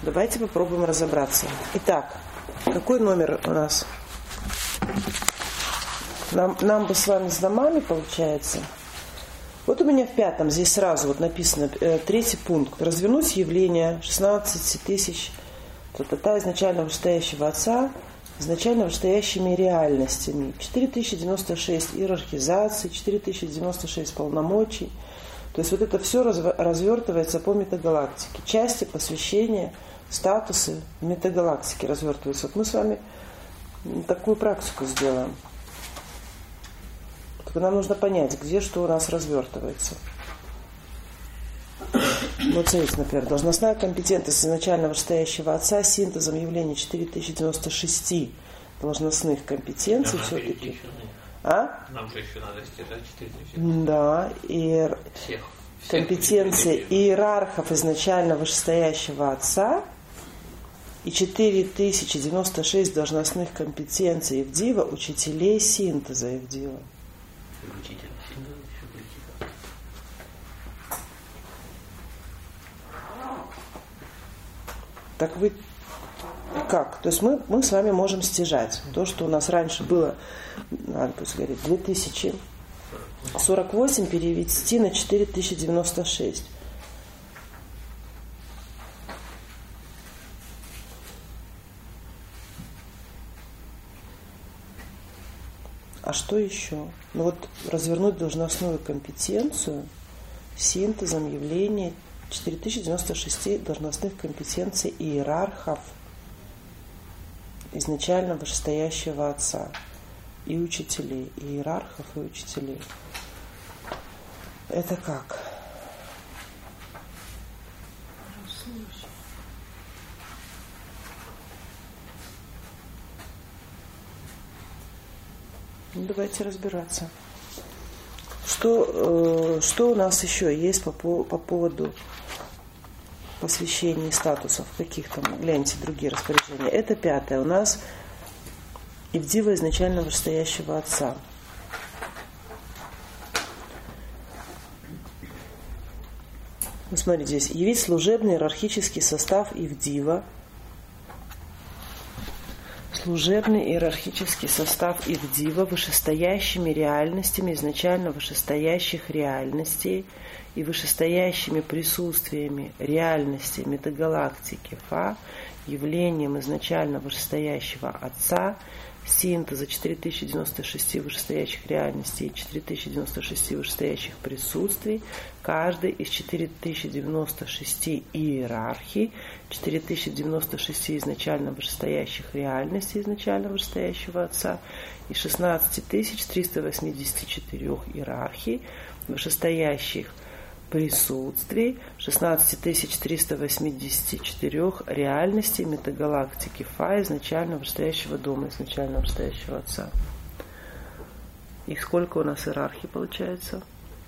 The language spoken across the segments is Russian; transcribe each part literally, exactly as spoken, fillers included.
Давайте попробуем разобраться. Итак, какой номер у нас? Нам, нам бы с вами с домами получается. Вот у меня в пятом здесь сразу вот написано э, третий пункт. Развернуть явление шестнадцать тысяч та изначально вышестоящего Отца, изначально вышестоящими реальностями. четыре тысячи девяносто шесть иерархизаций, четыре тысячи девяносто шесть полномочий. То есть вот это все развертывается по метагалактике. Части, посвящения, статусы в метагалактике развертываются. Вот мы с вами такую практику сделаем. Только нам нужно понять, где что у нас развертывается. Вот смотрите, например, должностная компетентность изначально вышестоящего Отца синтезом явления четыре тысячи девяносто шесть должностных компетенций все-таки. А? Нам же еще надо стирать четыре тысячи. Да, и всех, компетенции всех иерархов изначально вышестоящего Отца и четыре тысячи девяносто шесть должностных компетенций Евдива, учителей синтеза Евдива. Учитель синтеза еще политика. Так вы как? То есть мы, мы с вами можем стяжать то, что у нас раньше было, надо пусть говорить, две тысячи сорок восемь перевести на четыре тысячи девяносто шесть. А что еще? Ну вот развернуть должностную компетенцию синтезом явлений четыре тысячи девяносто шесть должностных компетенций иерархов изначально вышестоящего Отца и учителей, и иерархов, и учителей. Это как? Ну, давайте разбираться. Что, э, что у нас еще есть по, по поводу посвящений статусов, каких там, гляньте, другие распоряжения. Это пятое. У нас Евдива изначально вышестоящего Отца. Ну, смотрите, здесь. Явить служебный иерархический состав Евдива. Служебный иерархический состав Евдива вышестоящими реальностями изначально вышестоящих реальностей и вышестоящими присутствиями реальности метагалактики Фа, явлением изначально вышестоящего Отца, синтеза четыре тысячи девяносто шесть вышестоящих реальностей и четыре тысячи девяносто шесть вышестоящих присутствий, каждый из четыре тысячи девяносто шесть иерархий, четыре тысячи девяносто шесть изначально вышестоящих реальностей изначально вышестоящего Отца и шестнадцать тысяч триста восемьдесят четыре иерархий, вышестоящих присутствий, шестнадцать тысяч триста восемьдесят четыре реальностей метагалактики Фа, изначально вышестоящего дома, изначально вышестоящего Отца. Их сколько у нас иерархий получается?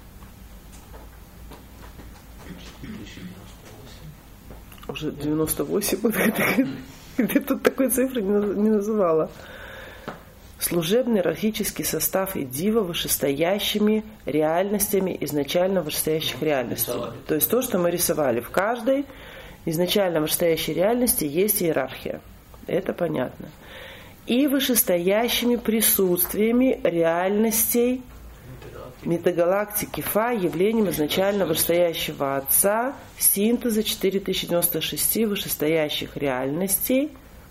Уже девяносто восемь. Где тут такой цифры не называла. Служебный иерархический состав Евдива вышестоящими реальностями изначально вышестоящих реальностей. То есть то, что мы рисовали. В каждой изначально вышестоящей реальности есть иерархия. Это понятно. И вышестоящими присутствиями реальностей метагалактики Фа, явлением изначально вышестоящего Отца, синтеза четыре тысячи девяносто шесть вышестоящих реальностей,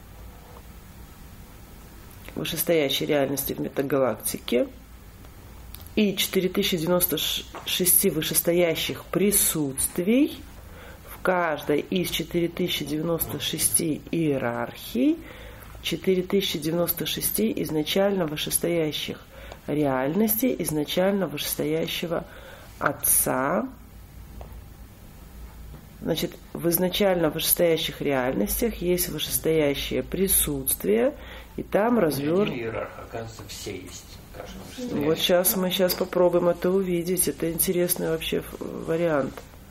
вышестоящей реальности в метагалактике и четыре тысячи девяносто шесть вышестоящих присутствий в каждой из четыре тысячи девяносто шесть иерархий, четыре тысячи девяносто шесть изначально вышестоящих реальностей, изначально вышестоящего Отца. Значит, в изначально вышестоящих реальностях есть вышестоящее присутствие, и там развернут. Иерарх, оказывается, все есть. Вот сейчас мы сейчас попробуем это увидеть. Это интересный вообще вариант.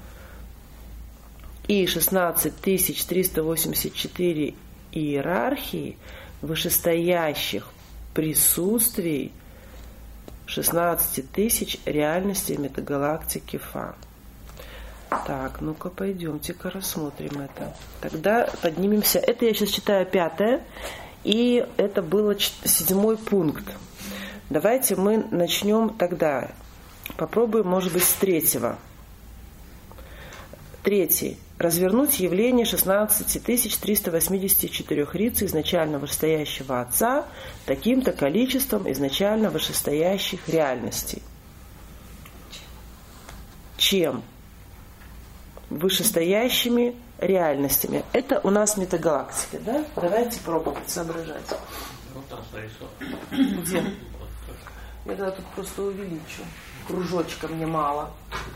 И шестнадцать тысяч триста восемьдесят четыре иерархии вышестоящих присутствий, шестнадцать тысяч реальностей метагалактики Фа. Так, ну-ка пойдемте-ка рассмотрим это. Тогда поднимемся. Это я сейчас читаю пятое, и это было седьмой пункт. Давайте мы начнем тогда. Попробуем, может быть, с третьего. Третий. Развернуть явление шестнадцать тысяч триста восемьдесят четыре риц изначально вышестоящего Отца таким-то количеством изначально вышестоящих реальностей. Чем? Вышестоящими реальностями. Это у нас метагалактика, да? Давайте пробовать соображать. Вот там нарисовано. Где? Я тогда тут просто увеличу. Кружочка мне мало.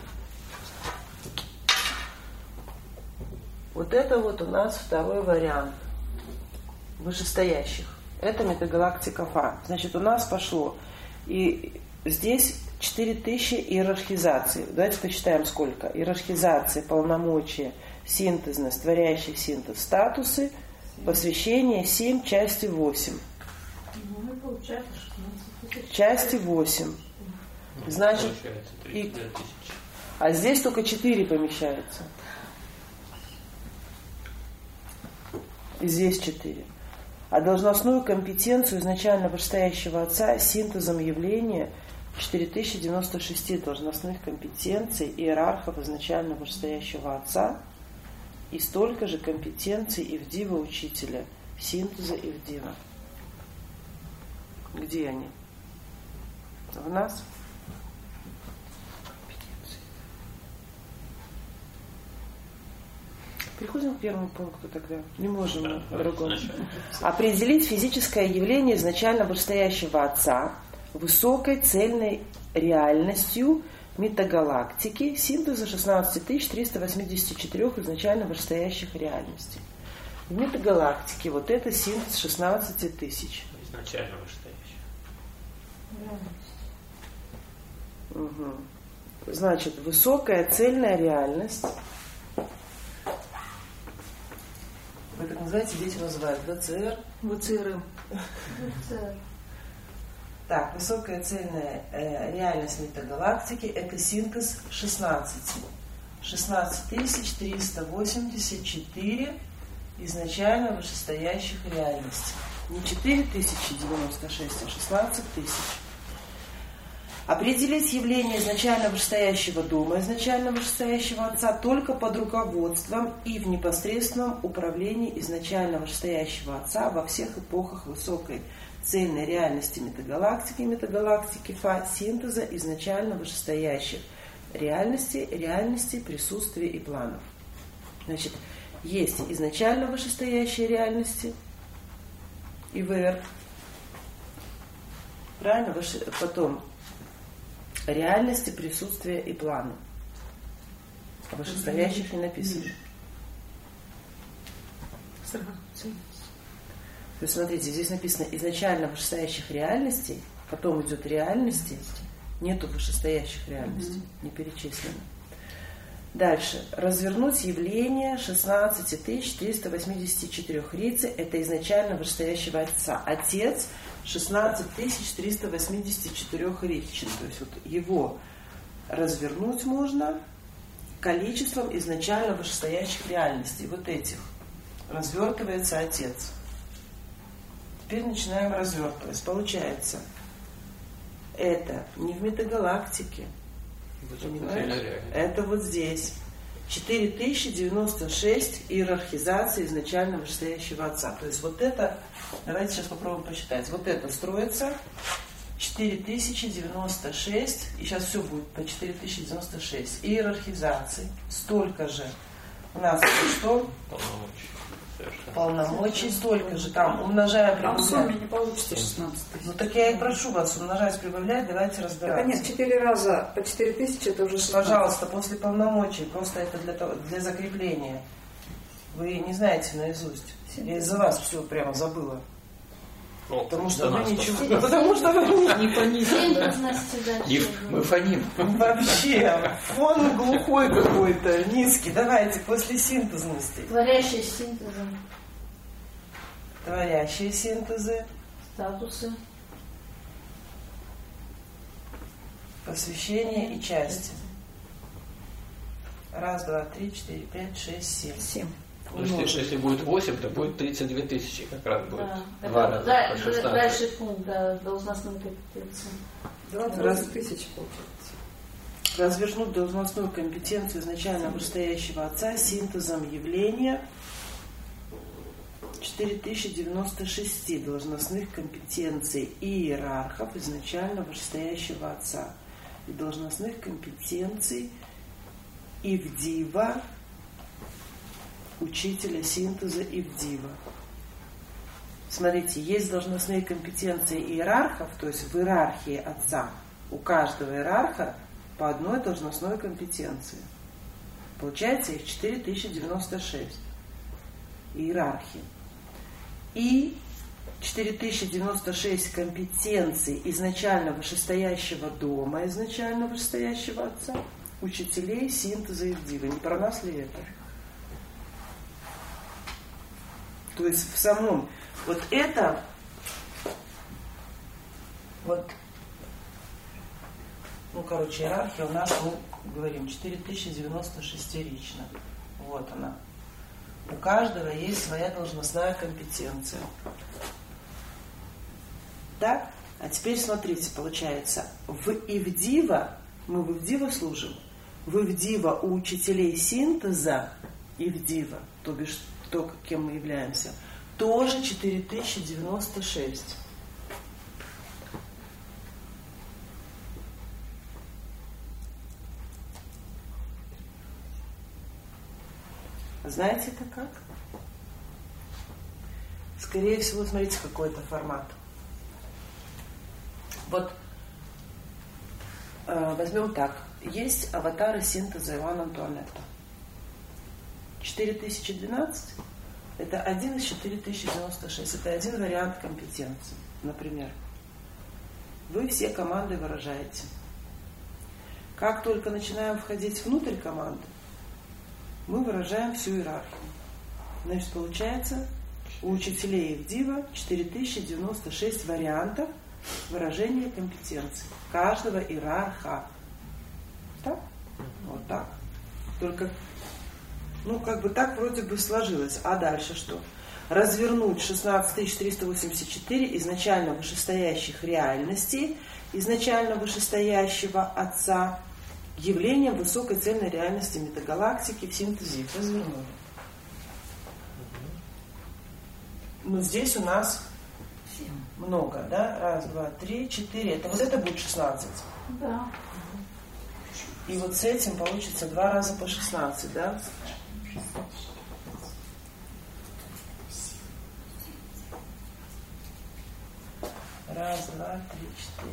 Вот это вот у нас второй вариант вышестоящих. Это метагалактика Фа. Значит, у нас пошло. И здесь четыре тысячи иерархизаций. Давайте посчитаем сколько. Иерархизации, полномочия, синтезность, творящий синтез, статусы, посвящение семь, части восемь. Ну, получается шестнадцать тысяч. Части восемь. Значит, и... а здесь только четыре помещаются. И здесь четыре. А должностную компетенцию изначально вышестоящего Отца синтезом явления четыре тысячи девяносто шесть должностных компетенций иерархов изначально вышестоящего Отца и столько же компетенций Ивдива учителя, синтеза Ивдива. Где они? В нас? Переходим к первому пункту тогда. Не можем да, по-другому. Определить физическое явление изначально вышестоящего Отца высокой цельной реальностью метагалактики синтеза шестнадцать тысяч триста восемьдесят четыре изначально вышестоящих реальностей. В метагалактике вот это синтез шестнадцать тысяч. Изначально вышестоящих. Угу. Значит, высокая цельная реальность. Вы так называете, здесь его называют ВЦР. ВЦР. Так, высокая цельная э, реальность метагалактики – это синтез шестнадцать. шестнадцать тысяч триста восемьдесят четыре изначально вышестоящих реальностей. Не четыре тысячи девяносто шесть, а шестнадцать тысяч. Определить явление изначально вышестоящего дома, изначально вышестоящего Отца только под руководством и в непосредственном управлении изначально вышестоящего Отца во всех эпохах высокой цельной реальности метагалактики, метагалактики Фа, синтеза изначально вышестоящих реальностей, реальностей, присутствия и планов. Значит, есть изначально вышестоящие реальности, И В Р. Правильно? Потом реальности, присутствия и плана. А вышестоящих не написано. То есть, смотрите, здесь написано изначально вышестоящих реальностей, потом идет реальности, нету вышестоящих реальностей, не перечислено. Дальше. Развернуть явление шестнадцать тысяч триста восемьдесят четыре рицы, это изначально вышестоящего Отца. Отец шестнадцать тысяч триста восемьдесят четыре ричин. То есть вот его развернуть можно количеством изначально вышестоящих реальностей. Вот этих. Развертывается Отец. Теперь начинаем развертывать. Получается, это не в метагалактике. Понимаете? Это вот здесь. четыре тысячи девяносто шесть иерархизации изначально вышестоящего Отца. То есть вот это, давайте сейчас попробуем посчитать. Вот это строится четыре тысячи девяносто шесть, и сейчас все будет по четыре тысячи девяносто шесть. Иерархизации. Столько же. У нас что? Полномочий. Полномочий столько же. Там умножая, Там в прибавляя. сумме не получится шестнадцать тысяч. Ну так я и прошу вас, умножать, прибавлять, давайте разбираться. Так, нет, четыре раза по четыре тысячи это уже шестнадцать. Пожалуйста, после полномочий, просто это для, того, для закрепления. Вы не знаете наизусть. Я из-за вас все прямо забыла. О, Потому что вы нас ничего. Потому что вы Не понизили. Мы фоним. вообще фон глухой какой-то, низкий. Давайте после синтезности. Творящие синтезом. Творящие синтезы. Статусы. Посвящение и части. Раз, два, три, четыре, пять, шесть, семь. Семь. Ну, если, если будет восемь, то будет тридцать две тысячи как раз будет. Да. Два Это раза да, по шестнадцать. дальше пункт, да, должностной компетенции. двадцать тысяч получается. Развернуть должностную компетенцию изначально вышестоящего отца синтезом явления четыре тысячи девяносто шесть должностных компетенций и иерархов изначально вышестоящего отца и должностных компетенций Ивдива, учителя синтеза Ивдива. Смотрите, есть должностные компетенции иерархов, то есть в иерархии отца у каждого иерарха по одной должностной компетенции. Получается их четыре тысячи девяносто шесть иерархии. И четыре тысячи девяносто шесть компетенций изначально вышестоящего дома, изначально вышестоящего отца, учителей синтеза Ивдива. Не про нас ли это? То есть в самом вот это вот, ну, короче, иерархия у нас, мы говорим, четыре тысячи девяносто шестерична. Вот она. У каждого есть своя должностная компетенция. Так? А теперь смотрите, получается, в Ивдива, мы в Ивдива служим, в Ивдива у учителей синтеза Ивдива, то бишь то, кем мы являемся, тоже четыре тысячи девяносто шесть. Знаете это как? Скорее всего, смотрите, какой это формат. Вот э, возьмем так. Есть аватары синтеза Иоанна Антуанетта. четыре тысячи двенадцать это один из четыре тысячи девяносто шесть. Это один вариант компетенции. Например, вы все команды выражаете. Как только начинаем входить внутрь команды, мы выражаем всю иерархию. Значит, получается, у учителей Ивдива четыре тысячи девяносто шесть вариантов выражения компетенций каждого иерарха. Так? Вот так. Только, ну, как бы так вроде бы сложилось. А дальше что? Развернуть шестнадцать тысяч триста восемьдесят четыре изначально вышестоящих реальностей, изначально вышестоящего отца, явлением высокой цельной реальности метагалактики в синтезе их развернули. Но здесь у нас много, да? Раз, два, три, четыре. Это вот это будет шестнадцать. Да. И вот с этим получится два раза по шестнадцать, да? Раз, два, три, четыре.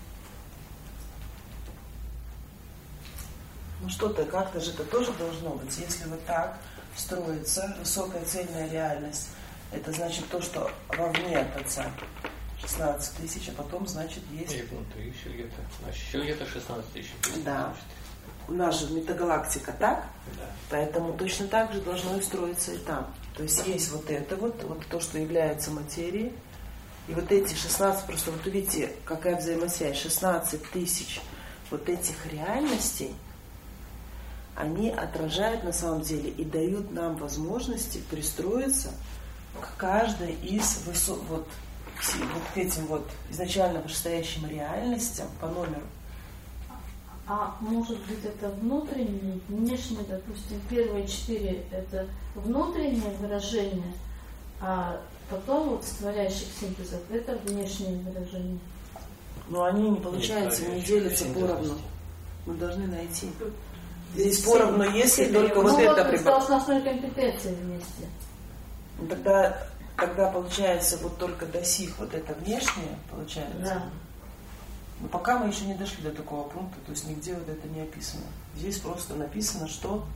Ну что-то, как-то же это тоже должно быть. Если вот так строится высокая цельная реальность, это значит то, что вовне от отца шестнадцать тысяч, а потом, значит, есть... И внутри еще где-то. Значит, еще где-то шестнадцать тысяч. Да. У нас же метагалактика так, да. Поэтому точно так же должно и строиться и там. То есть есть вот это вот, вот то, что является материей, и вот эти шестнадцать, просто вот увидите, какая взаимосвязь, шестнадцать тысяч вот этих реальностей, они отражают на самом деле и дают нам возможности пристроиться к каждой из высот, вот, вот к этим вот изначально вышестоящим реальностям по номеру. А может быть это внутреннее, внешнее, допустим, первые четыре это внутреннее выражение, а потом вот с творящих синтезов это внешнее выражение. Но они не получается, не делятся поровну. Мы должны найти. Здесь поровну, если только ну, вот это прибавить. Ну вот с должностной компетенцией вместе. Тогда, тогда получается вот только до сих вот это внешнее получается. Да. Но пока мы еще не дошли до такого пункта, то есть нигде вот это не описано. Здесь просто написано, что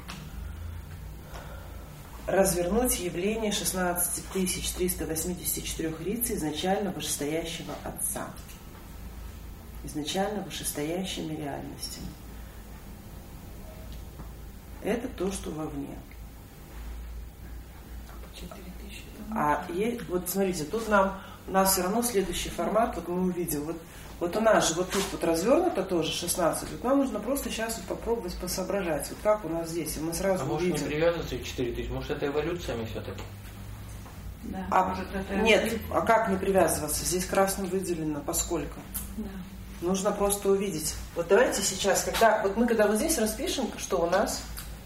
развернуть явление шестнадцать тысяч триста восемьдесят четыре лиц изначально вышестоящего отца. Изначально вышестоящими реальностями. Это то, что вовне. А есть, вот смотрите, тут нам, у нас все равно следующий формат, вот мы увидим, вот, Вот у нас же вот тут вот развернуто тоже шестнадцать. Вот нам нужно просто сейчас вот попробовать посоображать. Вот как у нас здесь. И мы сразу а может увидим. не привязываться к четыре тысячи? Может это эволюциями все-таки? Да. А, Может, это... Нет, а как не привязываться? Здесь красным выделено, поскольку. Да. Нужно просто увидеть. Вот давайте сейчас, когда вот мы когда вот здесь распишем, что у нас,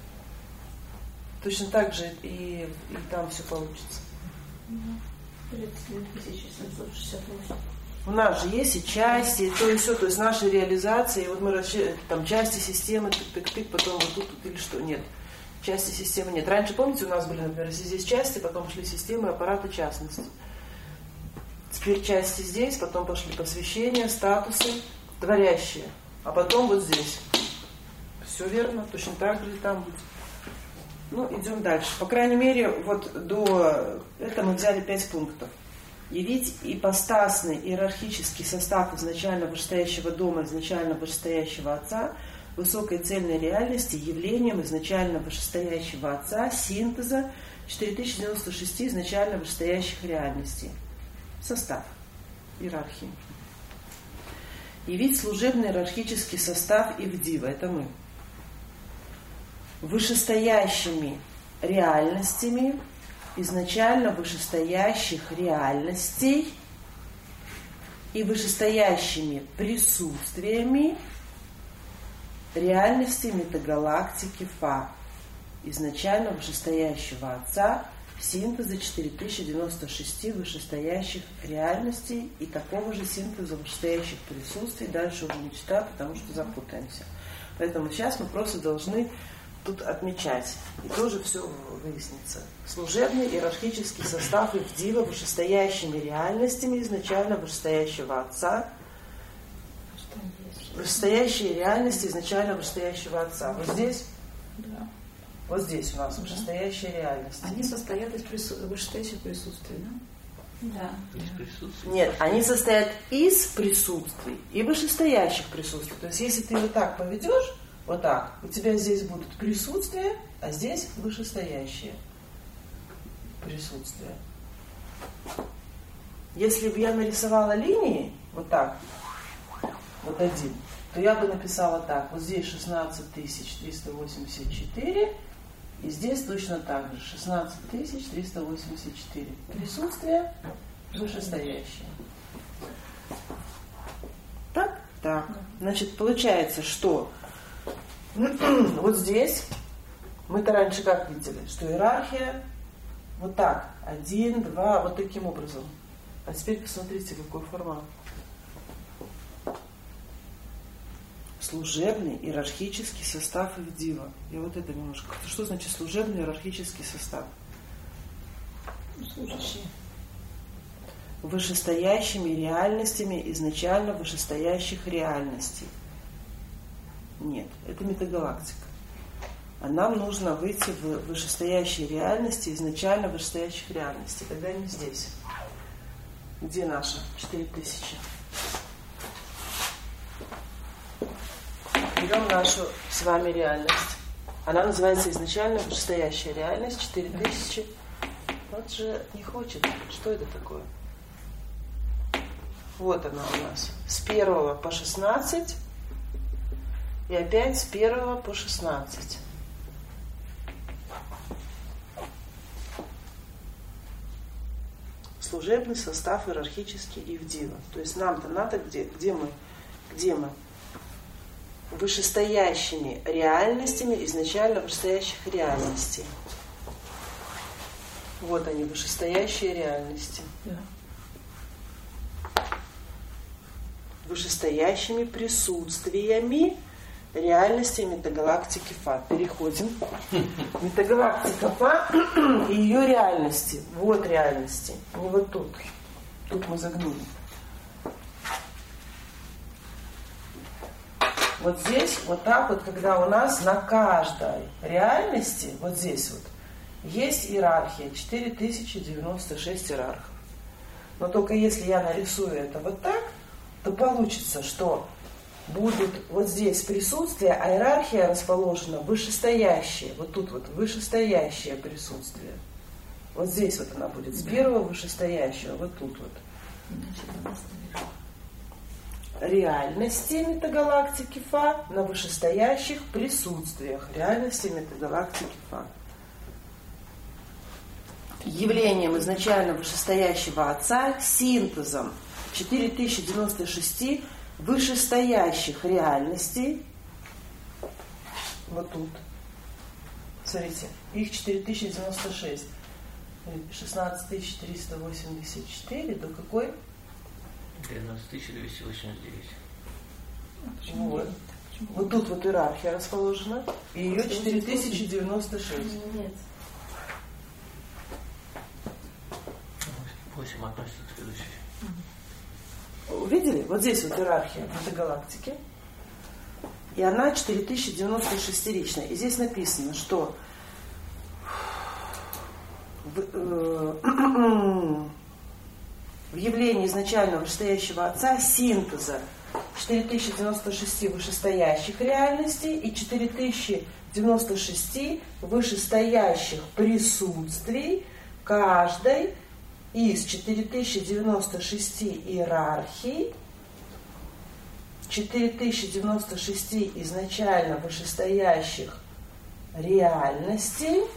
точно так же и, и там все получится. тридцать две тысячи семьсот шестьдесят восемь. У нас же есть и части, и то, и все, то есть наши реализации, и вот мы расчет, там части системы, тык-тык-тык, потом вот тут, тут или что, нет. Части системы нет. Раньше, помните, у нас были, например, если здесь части, потом шли системы, аппараты, частности. Теперь части здесь, потом пошли посвящения, статусы, творящие. А потом вот здесь. Все верно, точно так же и там будет. Ну, идем дальше. По крайней мере, вот до этого мы взяли пять пунктов. Явить ипостасный иерархический состав изначально вышестоящего дома, изначально вышестоящего отца, высокой цельной реальности явлением изначально вышестоящего отца, синтеза четыре тысячи девяносто шесть изначально вышестоящих реальностей. Состав иерархии. Явить служебный иерархический состав Ивдива, это мы. Вышестоящими реальностями изначально вышестоящих реальностей и вышестоящими присутствиями реальности метагалактики Фа, изначально вышестоящего Отца, синтеза четыре тысячи девяносто шесть вышестоящих реальностей и такого же синтеза вышестоящих присутствий. Дальше уже не читаю, потому что запутаемся. Поэтому сейчас мы просто должны тут отмечать. И тоже все выяснится. Служебный иерархический состав Ивдива вышестоящими реальностями изначально вышестоящего Отца, вышестоящие реальности изначально вышестоящего Отца. Вот здесь? Да. Вот здесь у нас Да. вышестоящие реальности. Они состоят из прису... вышестоящих присутствий, да? Да. Из присутствия. Нет, они состоят из присутствий и вышестоящих присутствий. То есть, если ты вот так поведешь, вот так, у тебя здесь будут присутствия, а здесь вышестоящие присутствия. Если бы я нарисовала линии, вот так, вот один, то я бы написала так. Вот здесь шестнадцать тысяч триста восемьдесят четыре, и здесь точно так же шестнадцать тысяч триста восемьдесят четыре. Присутствие вышестоящее. Так? Так. Значит, получается, что вот здесь мы-то раньше как видели, что иерархия вот так, один, два, вот таким образом. А теперь посмотрите, какой формат. Служебный иерархический состав Ивдива. Я вот это немножко. Что значит служебный иерархический состав? Служащие. Вышестоящими реальностями изначально вышестоящих реальностей. Нет, это метагалактика. А нам нужно выйти в вышестоящие реальности изначально вышестоящих реальностей. Тогда не здесь. Где наши четыре тысячи? Берем нашу с вами реальность. Она называется изначально вышестоящая реальность, четыре тысячи. Вот же не хочет. Что это такое? Вот она у нас. С первого по шестнадцать. И опять с первого по шестнадцать. Служебный состав иерархический Ивдива. То есть нам-то надо где? Где мы? Где мы? Вышестоящими реальностями изначально вышестоящих реальностей. Вот они, вышестоящие реальности. Да. Вышестоящими присутствиями реальности метагалактики Фа. Переходим. Метагалактика Фа и ее реальности. Вот реальности. Не вот тут. Тут мы загнули. Вот здесь, вот так вот, когда у нас на каждой реальности, вот здесь вот, есть иерархия, четыре тысячи девяносто шесть иерархов. Но только если я нарисую это вот так, то получится, что будут вот здесь присутствие, а иерархия расположена вышестоящее, вот тут вот вышестоящее присутствие. Вот здесь вот она будет, с первого вышестоящего, вот тут вот. реальности метагалактики Фа на вышестоящих присутствиях реальности метагалактики Фа. Явлением изначально вышестоящего Отца, синтезом четыре тысячи девяносто шесть вышестоящих реальностей, вот тут, смотрите, их четыре тысячи девяносто шесть, шестнадцать тысяч триста восемьдесят четыре, до какой? двенадцать тысяч двести восемьдесят девять. Вот. Вот тут вот иерархия расположена, и ее четыре тысячи девяносто шесть. Нет. восемь относится к следующей. Увидели? Вот здесь вот иерархия метагалактики. И она четыре тысячи девяносто шестиричная. И здесь написано, что в, э, в явлении изначально вышестоящего Отца синтеза четыре тысячи девяносто шесть вышестоящих реальностей и четыре тысячи девяносто шесть вышестоящих присутствий каждой из четыре тысячи девяносто шесть иерархий, четыре тысячи девяносто шесть изначально вышестоящих реальностей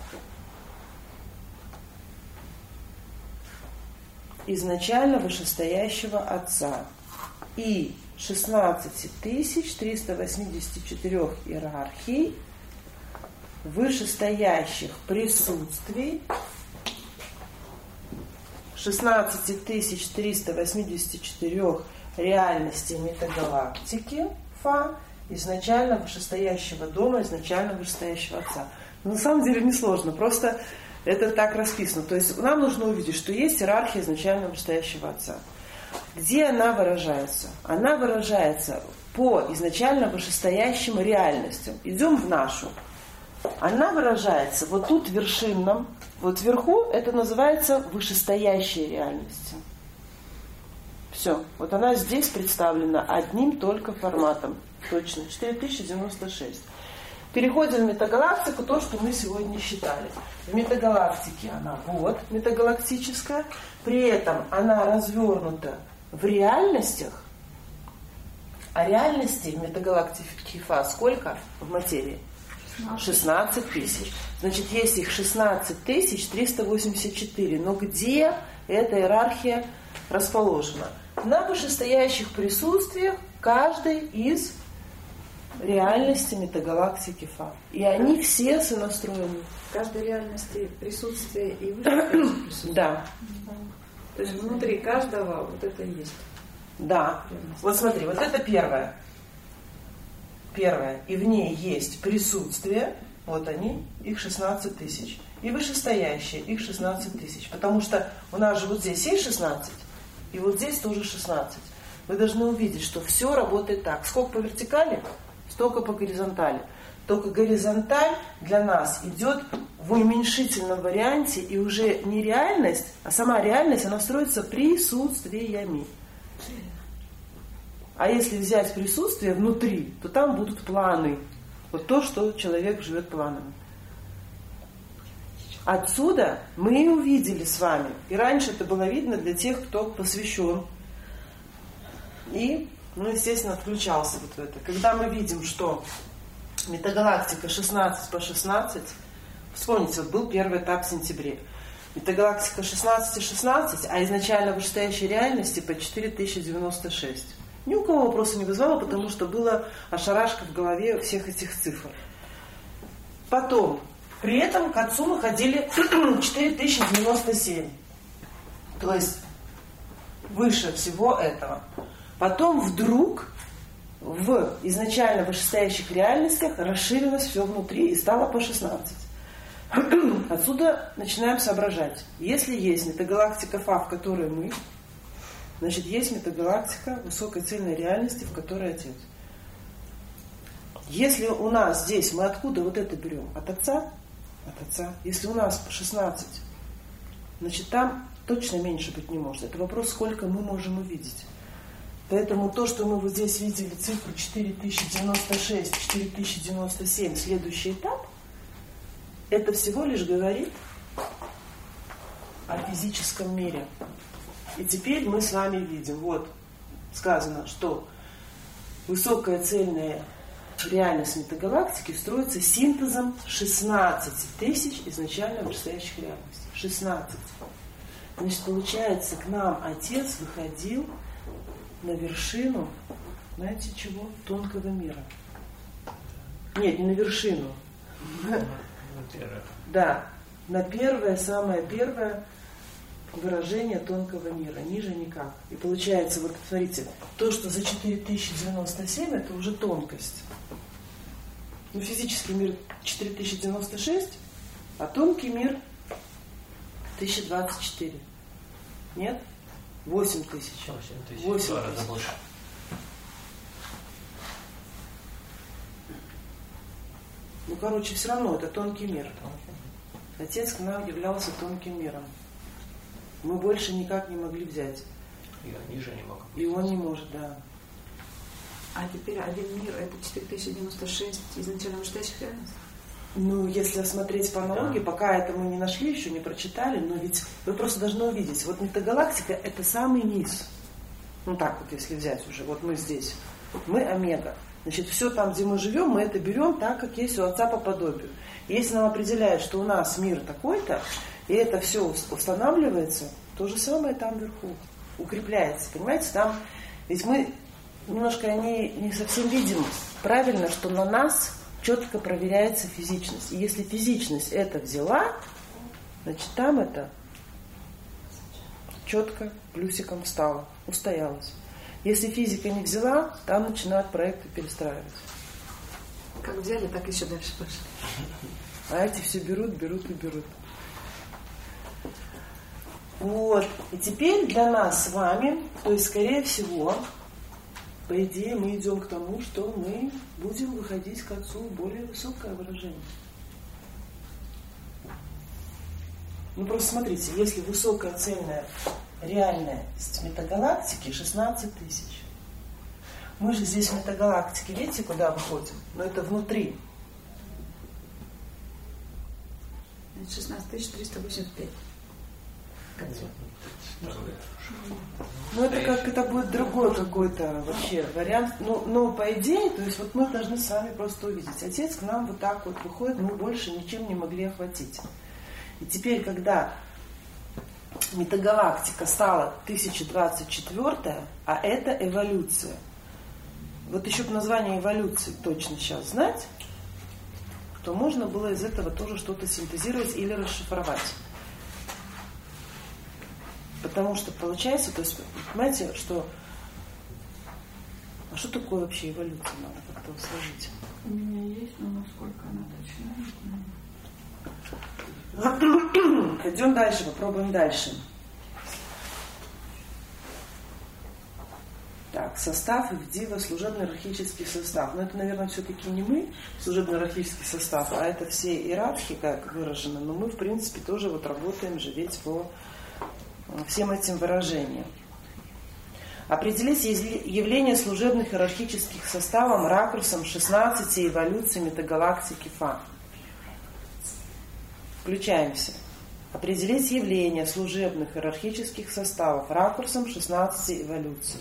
изначально вышестоящего Отца и шестнадцать тысяч триста восемьдесят четыре иерархий вышестоящих присутствий, шестнадцать тысяч триста восемьдесят четыре реальностей метагалактики Фа, изначально вышестоящего дома, изначально вышестоящего Отца. Но на самом деле несложно, просто это так расписано. То есть нам нужно увидеть, что есть иерархия изначально вышестоящего Отца. Где она выражается? Она выражается по изначально вышестоящим реальностям. Идем в нашу. Она выражается вот тут в вершинном, вот вверху это называется вышестоящие реальности. Все. Вот она здесь представлена одним только форматом. Точно. четыре тысячи девяносто шесть. Переходим в метагалактику, то, что мы сегодня считали. В метагалактике она вот, метагалактическая. При этом она развернута в реальностях. А реальностей в метагалактике Фа сколько в материи? шестнадцать тысяч. Значит, есть их шестнадцать тысяч триста восемьдесят четыре. Но где эта иерархия расположена? На вышестоящих присутствиях каждой из реальностей метагалактики Фа. И они все сонастроены. В каждой реальности присутствие и вышестоящее присутствие. Да. То есть внутри каждого вот это есть. Да. Вот смотри, вот это первое. Первое. И в ней есть присутствие, вот они, их шестнадцать тысяч. И вышестоящие, их шестнадцать тысяч. Потому что у нас же вот здесь есть шестнадцать, и вот здесь тоже шестнадцать. Вы должны увидеть, что все работает так. Сколько по вертикали, столько по горизонтали. Только горизонталь для нас идет в уменьшительном варианте, и уже не реальность, а сама реальность, она строится присутствиями. А если взять присутствие внутри, то там будут планы. Вот то, что человек живет планами. Отсюда мы и увидели с вами. И раньше это было видно для тех, кто посвящен. И, ну, естественно, включался вот в это. Когда мы видим, что метагалактика шестнадцать по шестнадцать, вспомните, вот был первый этап в сентябре. Метагалактика шестнадцать и шестнадцать, а изначально вышестоящей реальности по четыре тысячи девяносто шесть. Ни у кого вопроса не вызвало, потому что было ошарашка в голове всех этих цифр. Потом, при этом к Отцу мы ходили четыре тысячи девяносто семь. То есть выше всего этого. Потом вдруг в изначально вышестоящих реальностях расширилось все внутри и стало по шестнадцать. Отсюда начинаем соображать. Если есть метагалактика Фа, в которой мы, значит, есть метагалактика высокой цельной реальности, в которой Отец. Если у нас здесь, мы откуда вот это берем? От Отца? От Отца. Если у нас по шестнадцать, значит, там точно меньше быть не может. Это вопрос, сколько мы можем увидеть. Поэтому то, что мы вот здесь видели цифру четыре тысячи девяносто шесть, четыре тысячи девяносто семь, следующий этап, это всего лишь говорит о физическом мире. И теперь мы с вами видим, вот, сказано, что высокая цельная реальность метагалактики строится синтезом шестнадцати тысяч изначально вышестоящих реальностей. шестнадцать. Значит, получается, к нам Отец выходил на вершину, знаете чего? Тонкого мира. Нет, не на вершину. Да, на первое, самое первое выражение тонкого мира, ниже никак. И получается, вот смотрите, то, что за четыре тысячи девяносто семь, это уже тонкость. Ну, физический мир четыре тысячи девяносто шесть, а тонкий мир тысяча двадцать четыре. Нет? восемь тысяч. восемь тысяч. Ну, короче, все равно это тонкий мир. Отец к нам являлся тонким миром. Мы больше никак не могли взять. И он ниже не мог. И он не может, да. А теперь один мир — это четыре тысячи девяносто шесть изначально вышестоящих реальностей? Ну, если смотреть по аналогии, да. Пока это мы не нашли, еще не прочитали, но ведь вы просто должны увидеть, вот метагалактика — это самый низ. Ну так вот, если взять уже, вот мы здесь, мы омега. Значит, все там, где мы живем, мы это берем так, как есть у Отца по подобию. И если нам определяют, что у нас мир такой-то, и это все устанавливается, то же самое там вверху, укрепляется. Понимаете, там, ведь мы немножко не, не совсем видим правильно, что на нас четко проверяется физичность. И если физичность это взяла, значит там это четко плюсиком встало, устоялось. Если физика не взяла, там начинают проекты перестраивать. Как взяли, так еще дальше пошли. А эти все берут, берут и берут. Вот. И теперь для нас с вами, то есть, скорее всего, по идее, мы идем к тому, что мы будем выходить к Отцу в более высокое выражение. Ну, просто смотрите, если высокая цельная реальность метагалактики шестнадцать тысяч. Мы же здесь в метагалактике, видите, куда выходим? Но это внутри. шестнадцать тысяч триста восемьдесят пять. Ну, это как это будет другой какой-то вообще вариант. Ну, но по идее, то есть вот мы должны с вами просто увидеть. Отец к нам вот так вот выходит, мы больше ничем не могли охватить. И теперь, когда метагалактика стала тысяча двадцать четвёртая, а это эволюция. Вот еще бы название эволюции точно сейчас знать, то можно было из этого тоже что-то синтезировать или расшифровать. Потому что получается, то есть, понимаете, что... А что такое вообще эволюция? Надо как-то сложить. У меня есть, но насколько она точна. Пойдем дальше, попробуем дальше. Так, состав и вдива, служебно-иерархический состав. Но это, наверное, все-таки не мы, служебно-иерархический состав, а это все иерархии, как выражено. Но мы, в принципе, тоже вот работаем же ведь по всем этим выражениям. Определить явление служебных иерархических составов ракурсом шестнадцати эволюций метагалактики Фа. Включаемся. Определить явление служебных иерархических составов ракурсом шестнадцати эволюций.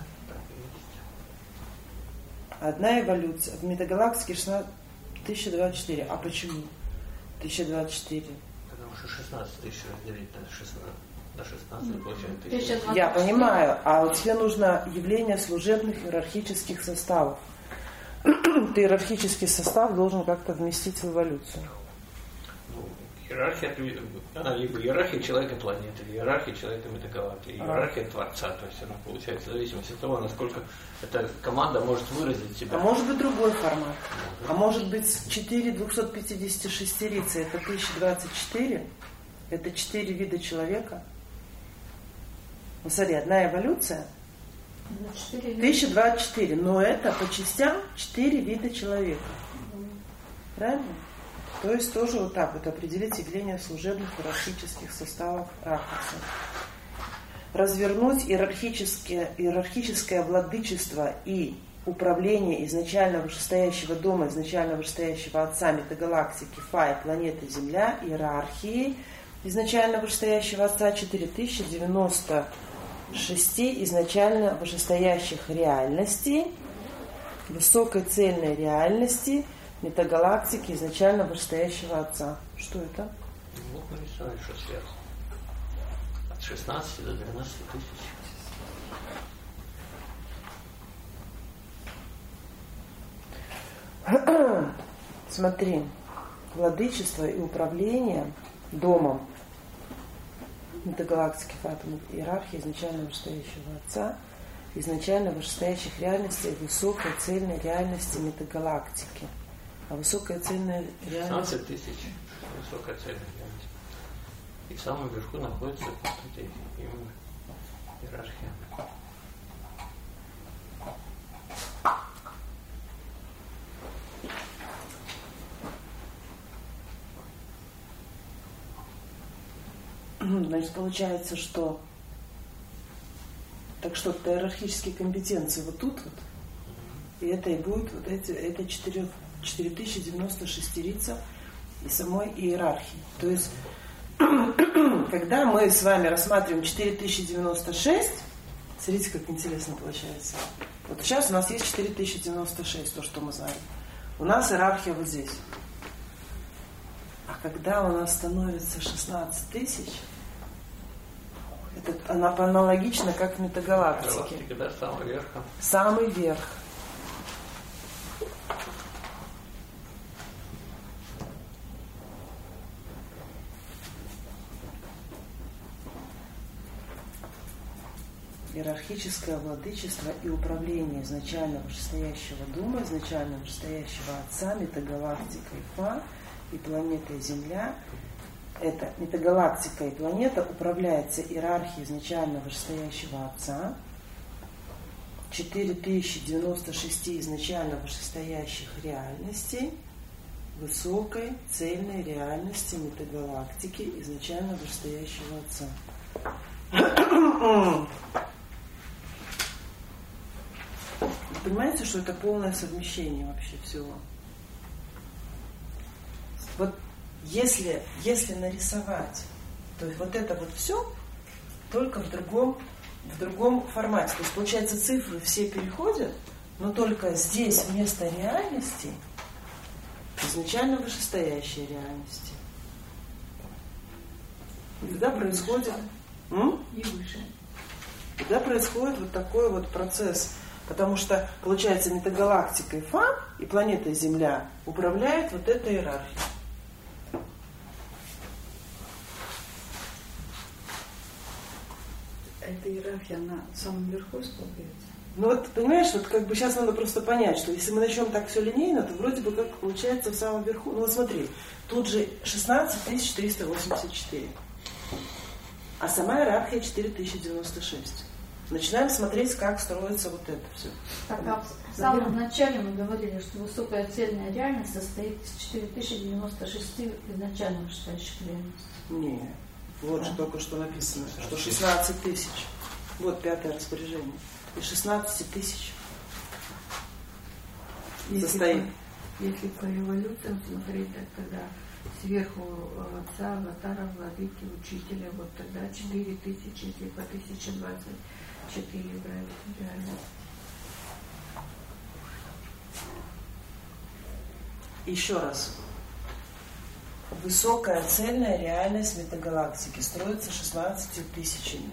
Одна эволюция. В метагалактике тысяча двадцать четыре. А почему тысяча двадцать четыре? Потому что шестнадцать тысяч разделить на шестнадцать. На шестнадцать получается тысяча. Я понимаю. А вот тебе нужно явление служебных иерархических составов. Ты иерархический состав должен как-то вместить в эволюцию. Иерархия, она либо иерархия человека планеты, иерархия человека метагалактики, иерархия а. Творца, то есть она получается в зависимости от того, насколько эта команда может выразить себя. А может быть другой формат. А может быть четыре двухсот пятидесяти шестерицы, это тысяча двадцать четыре, это четыре вида человека. Ну смотри, одна эволюция, тысяча двадцать четыре, но это по частям четыре вида человека. Правильно? То есть тоже вот так вот определить явление служебных иерархических составов ракурса. Развернуть иерархическое, иерархическое владычество и управление изначально вышестоящего дома, изначально вышестоящего Отца метагалактики Фа и планеты Земля, иерархии изначально вышестоящего Отца четыре тысячи девяносто шести изначально вышестоящих реальностей, высокой цельной реальности, метагалактики изначально вышестоящего Отца. Что это? Вот нарисовали, что сверху. От шестнадцати до двенадцати тысяч. Смотри, владычество и управление домом метагалактики, фатума, иерархии изначально вышестоящего Отца, изначально вышестоящих реальностей, высокой цельной реальности метагалактики. А высокая цельная реальность... шестнадцать тысяч. Высокая цельная реальность. И в самом верху находится вот эта именно иерархия. Значит, получается, что так что иерархические компетенции вот тут вот, и это и будет вот эти, это четыре тысячи девяносто шестерица и самой иерархии. То есть, когда мы с вами рассматриваем четыре тысячи девяносто шесть, смотрите, как интересно получается. Вот сейчас у нас есть четыре тысячи девяносто шесть, то, что мы знаем. У нас иерархия вот здесь. А когда у нас становится шестнадцать тысяч, это она аналогично как в метагалактике. Да, самый верх. Самый верх. Иерархическое владычество и управление изначально вышестоящего Дума, изначально вышестоящего Отца, метагалактикой Фа и планетой Земля. Это метагалактика и планета управляется иерархией изначально вышестоящего Отца, четыре тысячи девяносто шесть изначально вышестоящих реальностей, высокой цельной реальности метагалактики изначально вышестоящего Отца. Вы понимаете, что это полное совмещение вообще всего? Вот если, если нарисовать, то есть вот это вот все только в другом, в другом формате. То есть, получается, цифры все переходят, но только здесь вместо реальности изначально вышестоящие реальности. И тогда происходит... М? И выше. Тогда происходит вот такой вот процесс. Потому что, получается, метагалактикой Фа и планетой Земля управляет вот эта иерархия. Эта иерархия, она в самом верху складывается? Ну вот, понимаешь, вот как бы сейчас надо просто понять, что если мы начнем так все линейно, то вроде бы как получается в самом верху. Ну вот смотри, тут же шестнадцать тысяч триста восемьдесят четыре. А сама иерархия четыре тысячи девяносто шесть. Начинаем смотреть, как строится вот это все. Так, а в самом начале мы говорили, что высокая цельная реальность состоит из четыре тысячи девяносто шести изначально вышестоящих реальностей. Не, вот же только что написано, что шестнадцать тысяч. Вот пятое распоряжение. И шестнадцать тысяч состоит. Если по эволюциям смотреть, так тогда сверху Отца, Аватара, Владыки, Учителя, вот тогда четыре тысячи, если по тысяча двадцать четыре брать реально. Еще раз. Высокая цельная реальность метагалактики строится шестнадцатью тысячами.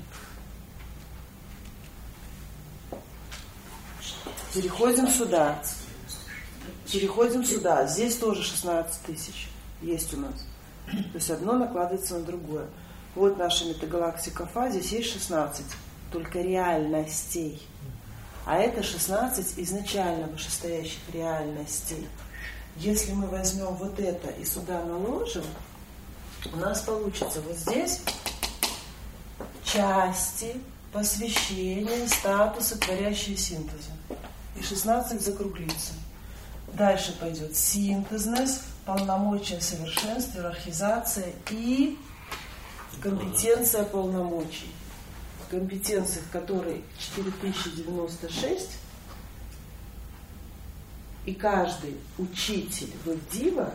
Переходим сюда. Переходим сюда. Здесь тоже шестнадцать тысяч есть у нас. То есть одно накладывается на другое. Вот наша метагалактика Фа, здесь есть шестнадцать. Только реальностей. А это шестнадцать изначально вышестоящих реальностей. Если мы возьмем вот это и сюда наложим, у нас получится вот здесь части, посвящения, статусы, творящие синтезы. И шестнадцать закруглится. Дальше пойдет синтезность, полномочия, совершенство, иерархизация и компетенция полномочий. В компетенциях, которые четыре тысячи девяносто шесть, и каждый учитель в Ивдива,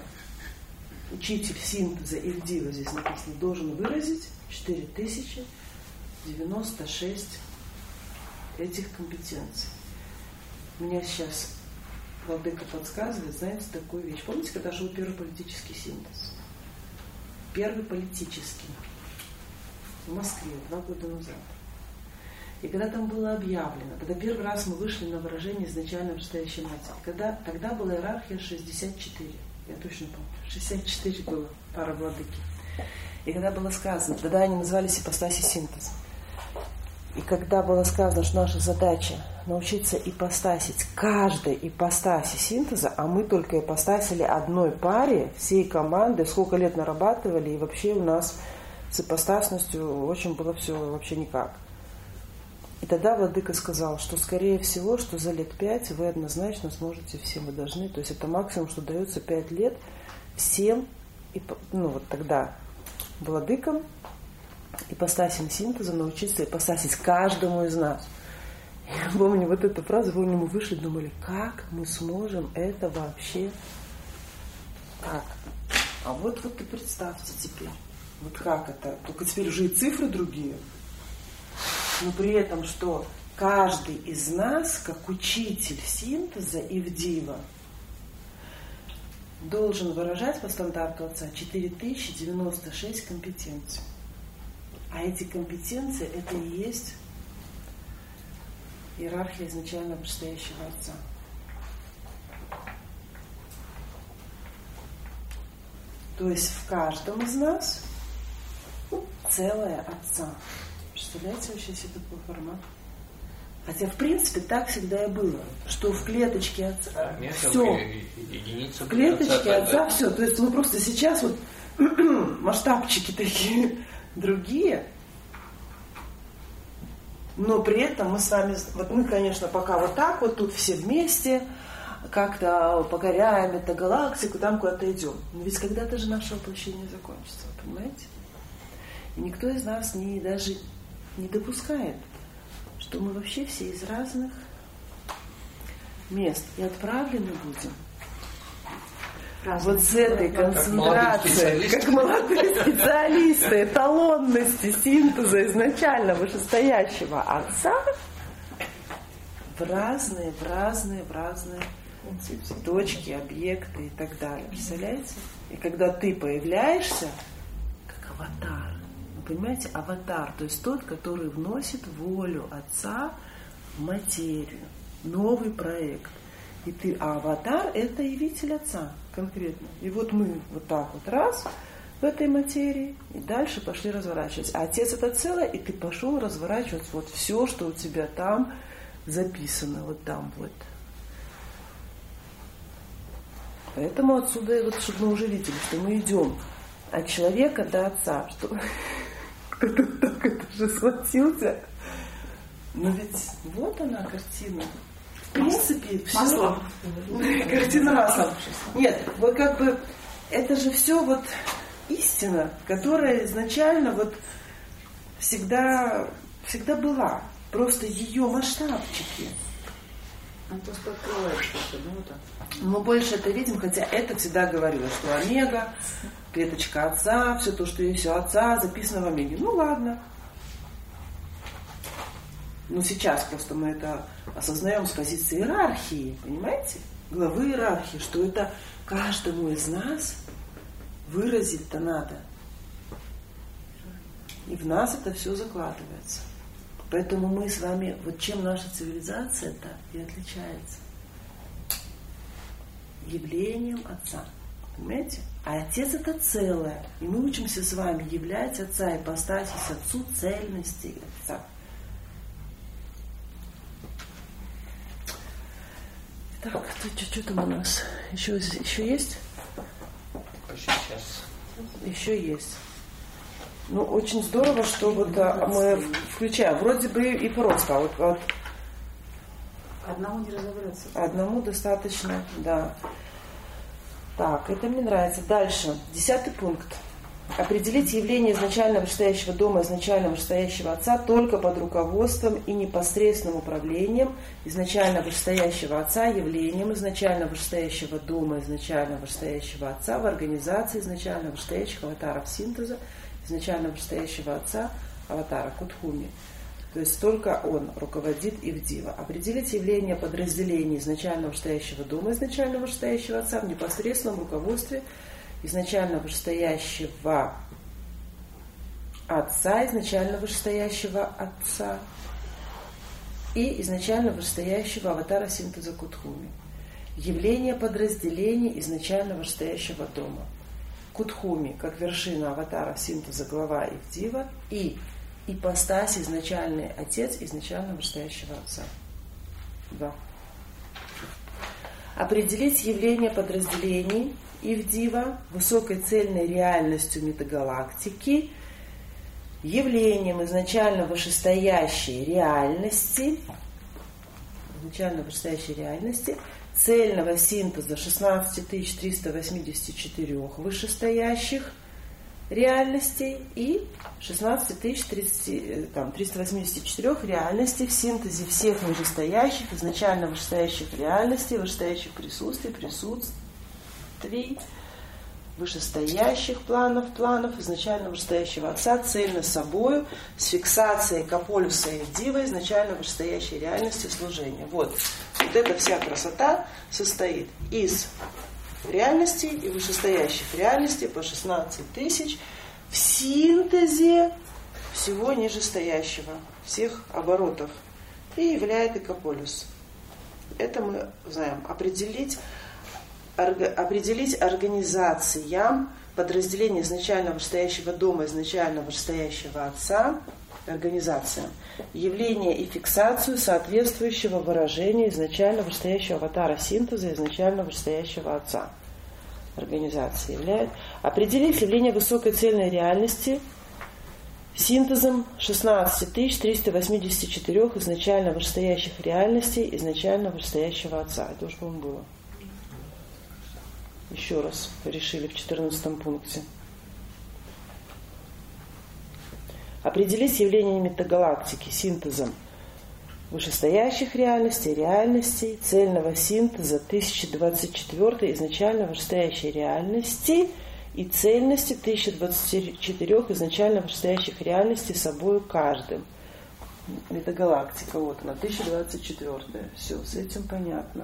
учитель синтеза Ивдива, здесь написано, должен выразить четыре тысячи девяносто шесть этих компетенций. Мне сейчас Владыка подсказывает, знаете, такую вещь. Помните, когда шел первый политический синтез? Первый политический. В Москве, два года назад. И когда там было объявлено, когда первый раз мы вышли на выражение изначально вышестоящей матери, когда, тогда была иерархия шестьдесят четыре. Я точно помню. шестьдесят четыре было, пара владыки. И когда было сказано, тогда они назывались ипостаси синтеза. И когда было сказано, что наша задача научиться ипостасить каждой ипостаси синтеза, а мы только ипостасили одной паре, всей команды, сколько лет нарабатывали, и вообще у нас с ипостасностью очень было все вообще никак. И тогда Владыка сказал, что скорее всего, что за лет пять вы однозначно сможете всем, вы должны, то есть это максимум, что дается пять лет всем, ну вот тогда владыкам, ипостасям синтеза научиться ипостасить каждому из нас. Я помню вот эту фразу, помню, мы вышли, думали, как мы сможем это вообще, как? А вот, вот и представьте теперь, вот как это, только теперь уже и цифры другие. Но при этом, что каждый из нас, как учитель синтеза и вдива, должен выражать по стандарту Отца четыре тысячи девяносто шесть компетенций. А эти компетенции, это и есть иерархия изначально вышестоящего Отца. То есть в каждом из нас целое Отца. Представляете вообще себе такой формат? Хотя, в принципе, так всегда и было, что в клеточке Отца да, все, в клеточке Отца, Отца все. То есть мы просто сейчас вот масштабчики такие другие, но при этом мы с вами, вот мы, конечно, пока вот так вот тут все вместе как-то покоряем эту галактику, там куда-то идем. Но ведь когда-то же наше воплощение закончится, понимаете? И никто из нас не даже не допускает, что мы вообще все из разных мест и отправлены будем. Разные. Вот с этой концентрацией, как молодые специалисты, эталонности синтеза изначально вышестоящего Отца в разные, в разные, в разные точки, объекты и так далее. Представляете? И когда ты появляешься, как аватар, вы понимаете, аватар, то есть тот, который вносит волю Отца в материю, новый проект. И ты, а аватар – это явитель Отца конкретно. И вот мы вот так вот раз в этой материи, и дальше пошли разворачивать. А Отец – это целое, и ты пошел разворачивать вот все, что у тебя там записано, вот там вот. Поэтому отсюда, вот, чтобы мы уже видели, что мы идем от человека до Отца, что кто-то так это же схватился. Но ведь вот она картина. В принципе, все. Картина масла. Нет, вот как бы это же все вот истина, которая изначально вот всегда, всегда была. Просто ее масштабчики. Он просто открывает что-то, да, вот так. Мы больше это видим, хотя это всегда говорила, что омега, клеточка Отца, все то, что есть у Отца, записано в омеге. Ну ладно. Но сейчас просто мы это осознаем с позиции иерархии, понимаете? Главы иерархии, что это каждому из нас выразить-то надо. И в нас это все закладывается. Поэтому мы с вами, вот чем наша цивилизация-то и отличается? Явлением Отца. Понимаете? А Отец это целое. И мы учимся с вами являть Отца, ипостасись Отцу цельности Отца. Так, что, что там у нас? Еще, еще есть? Сейчас. Еще есть. Ну, очень здорово, что вот а, мы включаем. Вроде бы и просто. Вот, вот, одному не разобраться. Одному достаточно, да. Так, это мне нравится. Дальше. Десятый пункт. Определить явление изначально вышестоящего дома, изначально вышестоящего Отца только под руководством и непосредственным управлением изначально вышестоящего Отца, явлением изначально вышестоящего дома, изначально вышестоящего Отца в организации изначально вышестоящих аватаров синтеза, изначально вышестоящего Отца аватара Кутхуми. То есть только он руководит Ивдива. Определить явление подразделений изначально вышестоящего дома, изначально вышестоящего отца в непосредственном руководстве изначально вышестоящего отца, изначально вышестоящего отца и изначально вышестоящего аватара синтеза Кутхуми. Явление подразделений изначально вышестоящего дома. Кутхуми как вершина аватара синтеза глава Ивдива и ипостась изначальный отец изначально вышестоящего отца. Два. Определить явление подразделений Ивдива высокой цельной реальностью метагалактики, явлением изначально вышестоящей реальности, изначально вышестоящей реальности, цельного синтеза шестнадцать тысяч триста восемьдесят четыре вышестоящих реальностей и шестнадцать тысяч триста восемьдесят четыре реальностей в синтезе всех нижестоящих, изначально вышестоящих реальностей, вышестоящих присутствий, присутствий, вышестоящих планов, планов, изначально вышестоящего отца, цельно собою, с фиксацией Каполюса и Дива, изначально вышестоящей реальности служения. Вот. Вот эта вся красота состоит из реальностей и вышестоящих реальностей по шестнадцать тысяч в синтезе всего нижестоящего, всех оборотов. И являет Экополюс. Это мы знаем. Определить, орг, определить организациям подразделения изначально вышестоящего дома, изначально вышестоящего отца, организациям, явление и фиксацию соответствующего выражения изначально вышестоящего аватара синтеза, изначально вышестоящего отца. Организации являет. Определить явление высокой цельной реальности синтезом шестнадцать тысяч триста восемьдесят четыре изначально вышестоящих реальностей, изначально вышестоящего отца. Это уже, по-моему, было. Еще раз решили в четырнадцатом пункте. Определить явление метагалактики синтезом вышестоящих реальностей, реальностей, цельного синтеза тысяча двадцать четыре изначально вышестоящей реальности и цельности тысяча двадцать четыре изначально вышестоящих реальностей собою каждым. Метагалактика, вот она, тысяча двадцать четыре. Все, с этим понятно.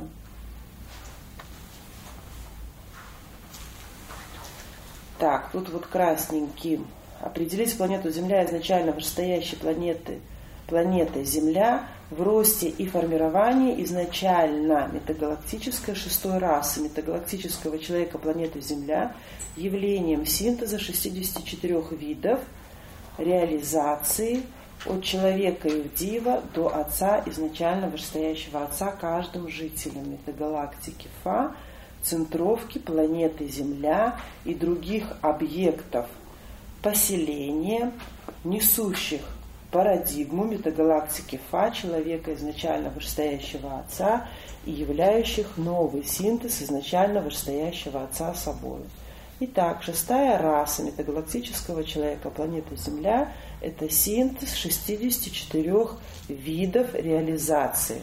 Так, тут вот красненьким. Определить планету Земля изначально вышестоящей планеты, планетой Земля в росте и формировании изначально метагалактической шестой расы метагалактического человека планеты Земля явлением синтеза шестидесяти четырёх видов реализации от человека Ивдива до Отца, изначально вышестоящего Отца каждым жителем метагалактики Фа, центровки планеты Земля и других объектов поселения, несущих парадигму метагалактики Фа, человека изначально вышестоящего Отца и являющих новый синтез изначально вышестоящего Отца собой. Итак, шестая раса метагалактического человека планеты Земля – это синтез шестидесяти четырёх видов реализации.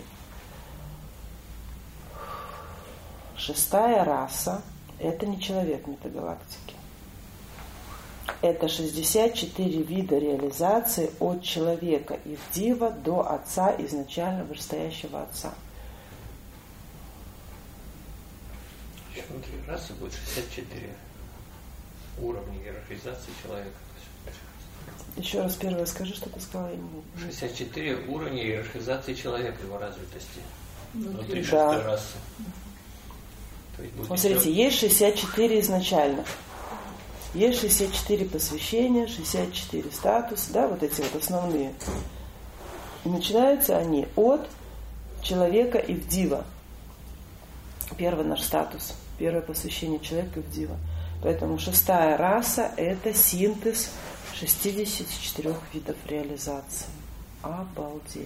Шестая раса – это не человек метагалактики. Это шестьдесят четыре вида реализации от человека Ивдива до Отца, изначально вышестоящего Отца. Внутри расы будет шестьдесят четыре уровня иерархизации человека. Еще раз первое скажи, что ты сказала. Я не могу. шестьдесят четыре уровня иерархизации человека, его развитости. Внутри, внутри да. шестой расы. Вот смотрите, есть шестьдесят четыре изначально. Есть шестьдесят четыре посвящения, шестьдесят четыре статуса, да, вот эти вот основные. И начинаются они от человека Ивдива. Первый наш статус, первое посвящение человека Ивдива. Поэтому шестая раса – это синтез шестидесяти четырёх видов реализации. Обалдеть.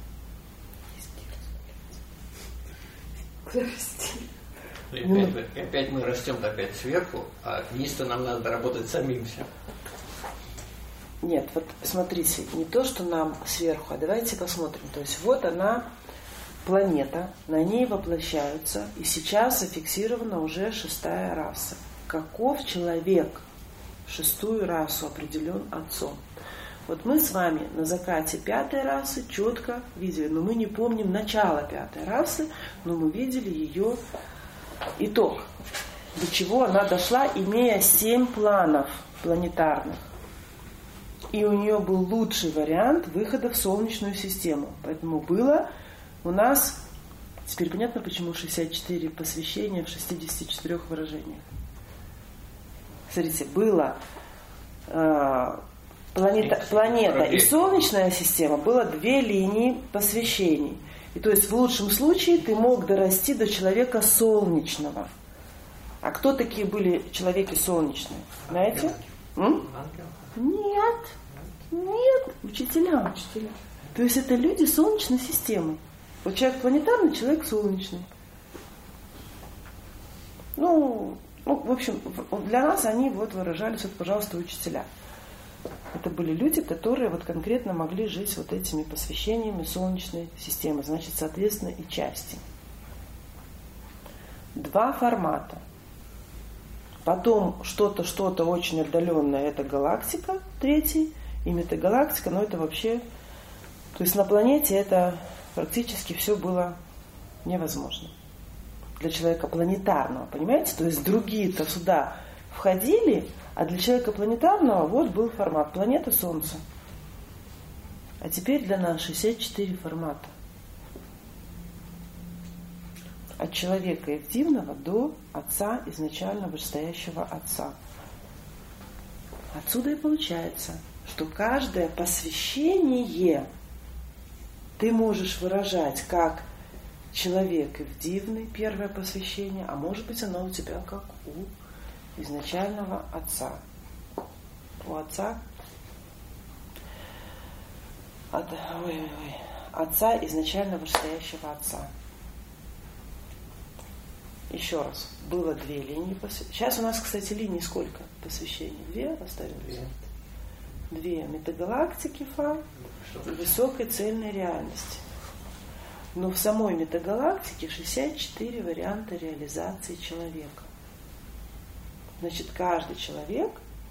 И опять, мы, опять мы растем опять сверху, а вниз-то нам надо работать самим всем. Нет, вот смотрите, не то, что нам сверху, а давайте посмотрим. То есть вот она, планета, на ней воплощаются, и сейчас зафиксирована уже шестая раса. Каков человек, шестую расу определен Отцом. Вот мы с вами на закате пятой расы четко видели, но мы не помним начало пятой расы, но мы видели ее итог, до чего она дошла, имея семь планов планетарных. И у нее был лучший вариант выхода в Солнечную систему. Поэтому было у нас, теперь понятно, почему шестьдесят четыре посвящения в шестидесяти четырёх выражениях. Смотрите, было э, планета, планета и Солнечная система, было две линии посвящений. И то есть в лучшем случае ты мог дорасти до человека солнечного. А кто такие были человеки солнечные? Знаете? М? Нет. Нет. Учителя. Учителя. То есть это люди Солнечной системы. Вот человек планетарный, человек солнечный. Ну, ну, в общем, для нас они вот выражались, вот, пожалуйста, учителя. Это были люди, которые вот конкретно могли жить вот этими посвящениями Солнечной системы. Значит, соответственно, и части. Два формата. Потом что-то, что-то очень отдаленное, это галактика, третий, и метагалактика, но это вообще... То есть на планете это практически все было невозможно. Для человека планетарного, понимаете? То есть другие-то сюда входили, а для человека планетарного вот был формат планета Солнце. А теперь для нас шестьдесят четыре формата. От человека Евдивного до Отца, изначально вышестоящего Отца. Отсюда и получается, что каждое посвящение ты можешь выражать как человек Евдивный, первое посвящение, а может быть оно у тебя как у изначального Отца. У Отца от, ой, ой, ой, Отца, изначально вышестоящего Отца. Еще раз, было две линии посвящения. Сейчас у нас, кстати, линий сколько посвящений? Две оставим? Две. Две метагалактики Фа и высокой цельной реальности. Но в самой метагалактике шестьдесят четыре варианта реализации человека. Значит, каждый человек,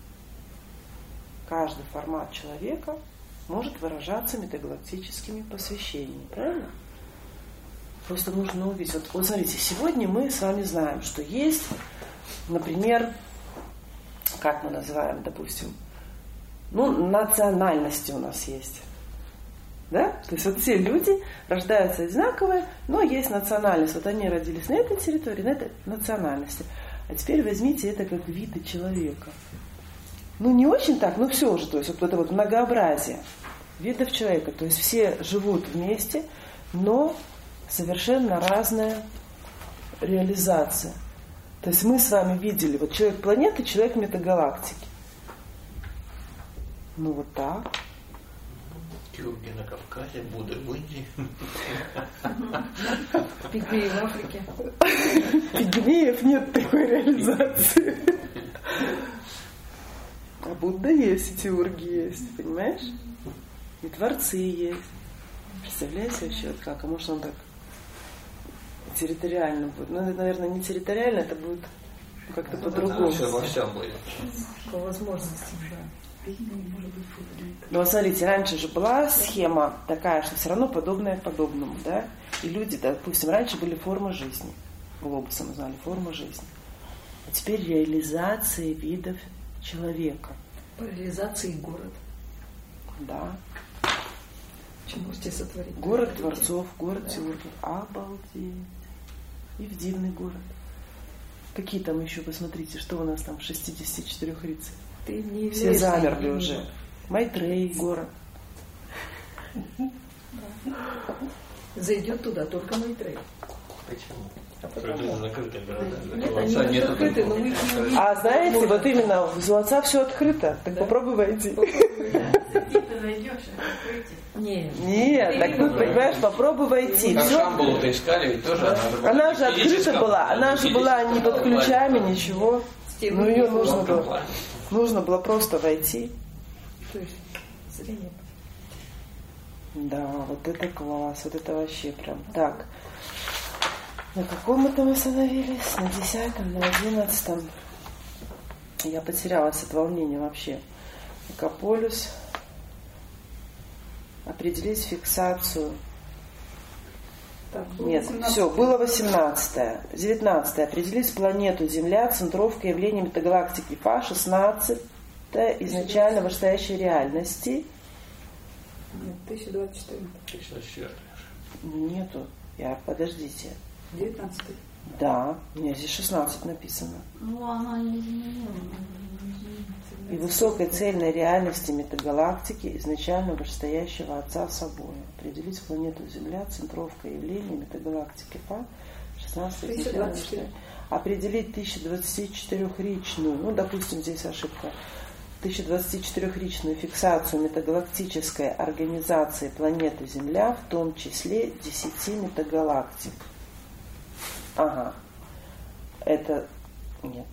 каждый формат человека может выражаться метагалактическими посвящениями. Правильно? Просто нужно увидеть. Вот, вот смотрите, сегодня мы с вами знаем, что есть, например, как мы называем, допустим, ну, национальности у нас есть. Да? То есть вот все люди рождаются одинаковые, но есть национальность. Вот они родились на этой территории, на этой национальности. А теперь возьмите это как виды человека. Ну, не очень так, но все же. То есть вот это вот многообразие видов человека. То есть все живут вместе, но совершенно разная реализация. То есть мы с вами видели вот человек планеты, человек метагалактики. Ну вот так. Кюрги на Кавказе, Будды в Индии. Пигмеи в Африке. Пигмеев нет такой реализации. А Будда есть, и теурги есть, понимаешь? И творцы есть. Представляете вообще, вот как? А может он так территориально будет? Ну, это, наверное, не территориально, это будет как-то ну, по-другому. Все во всем будет. По возможностям, да. Ну, вот смотрите, раньше же была схема такая, что все равно подобное подобному, да? И люди, допустим, раньше были формы жизни. Глобусом назвали формы жизни. А теперь реализации видов человека. По реализации город. Да. Что можете сотворить? Город творцов, город теургов. Обалдеть. И в дивный город. Какие там еще, посмотрите, что у нас там в шестидесяти четырёх рыцарях. Ты не все замерли уже. Майтрей город. Зайдет туда только Майтрей. Почему? А потому... закрытые города. Нет, они не закрыты, но мы их не увидим. А знаете, можно. Вот именно в Золотца все открыто. Так да? Попробуй войти. Ты зайдешь, а Нет. Нет, так тут, понимаешь, попробуй войти. Как Шамбалу-то искали, ведь тоже она, она же открыта была. Она же была не под ключами, ничего. Ну ее нужно было. Нужно было просто войти. То есть зрение. Да, вот это класс, вот это вообще прям так. На каком мы там остановились? На десятом, на одиннадцатом. Я потерялась от волнения вообще. Экополюс. Определить фиксацию. Так, Нет, все, было восемнадцатое. девятнадцатое. Определить планету Земля, центровка явления метагалактики Фа. шестнадцатое. Изначально вышестоящей реальности. Нет, тысяча двадцать четыре. тысяча двадцать четыре. Нету. Я, подождите. девятнадцатый. Да, у меня здесь шестнадцать написано. Ну, она не изменила. И высокой цельной реальности метагалактики, изначально вышестоящего Отца собой. Определить планету Земля, центровка явления метагалактики Фа. шестнадцатое. тысяча двадцать четыре. Определить тысяча двадцать четырёхричную, ну, допустим, здесь ошибка, тысяча двадцать четырёхричную фиксацию метагалактической организации планеты Земля, в том числе десяти метагалактик. Ага. Это... Нет.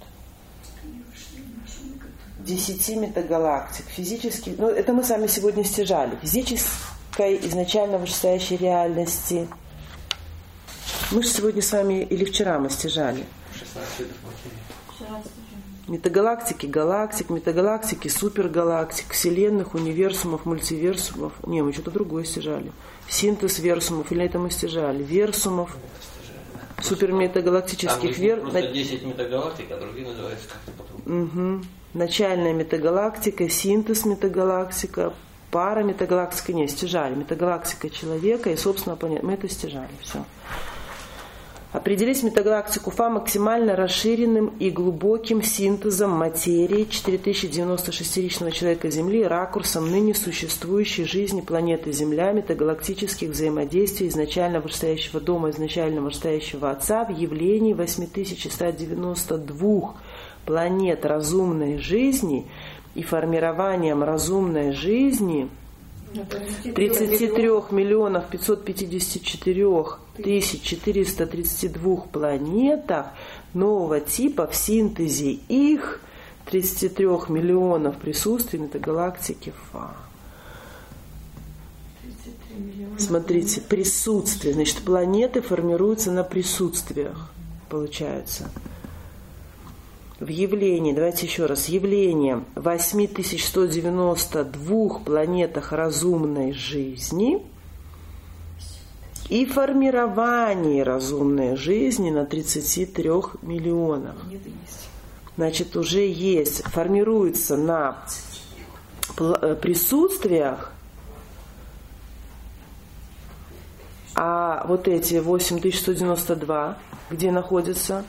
Десяти метагалактик. Физически... Ну, это мы с вами сегодня стяжали. Физической, изначально вышестоящей реальности. Мы же сегодня с вами, или вчера мы стяжали. шестнадцать видов материи. Вчера стяжали. Метагалактики, галактик, метагалактики, супергалактик, вселенных, универсумов, мультиверсумов. Не, мы что-то другое стяжали. Синтез версумов, или это мы стяжали? Версумов, суперметагалактических вер... Просто десять метагалактик, а другие называются как-то по-другому. Угу. Начальная метагалактика, синтез метагалактика, пара метагалактика, не, стяжали. Метагалактика человека и, собственно, планета. Мы это стяжали, все. Определить метагалактику Фа максимально расширенным и глубоким синтезом материи четыре тысячи девяносто шестиричного человека Земли, ракурсом ныне существующей жизни планеты Земля, метагалактических взаимодействий изначально вышестоящего дома, изначально вышестоящего Отца в явлении восемь тысяч сто девяносто два планет разумной жизни и формированием разумной жизни тридцать три миллиона пятьсот пятьдесят четыре тысячи четыреста тридцать два планетах нового типа в синтезе их тридцать три миллионов присутствий метагалактики Фа. Смотрите, присутствие. Значит, планеты формируются на присутствиях, получается. В явлении, давайте еще раз, явление восемь тысяч сто девяносто два планетах разумной жизни и формирование разумной жизни на тридцати трёх миллионах. Значит, уже есть, формируется на присутствиях, а вот эти восемь тысяч сто девяносто два, где находятся?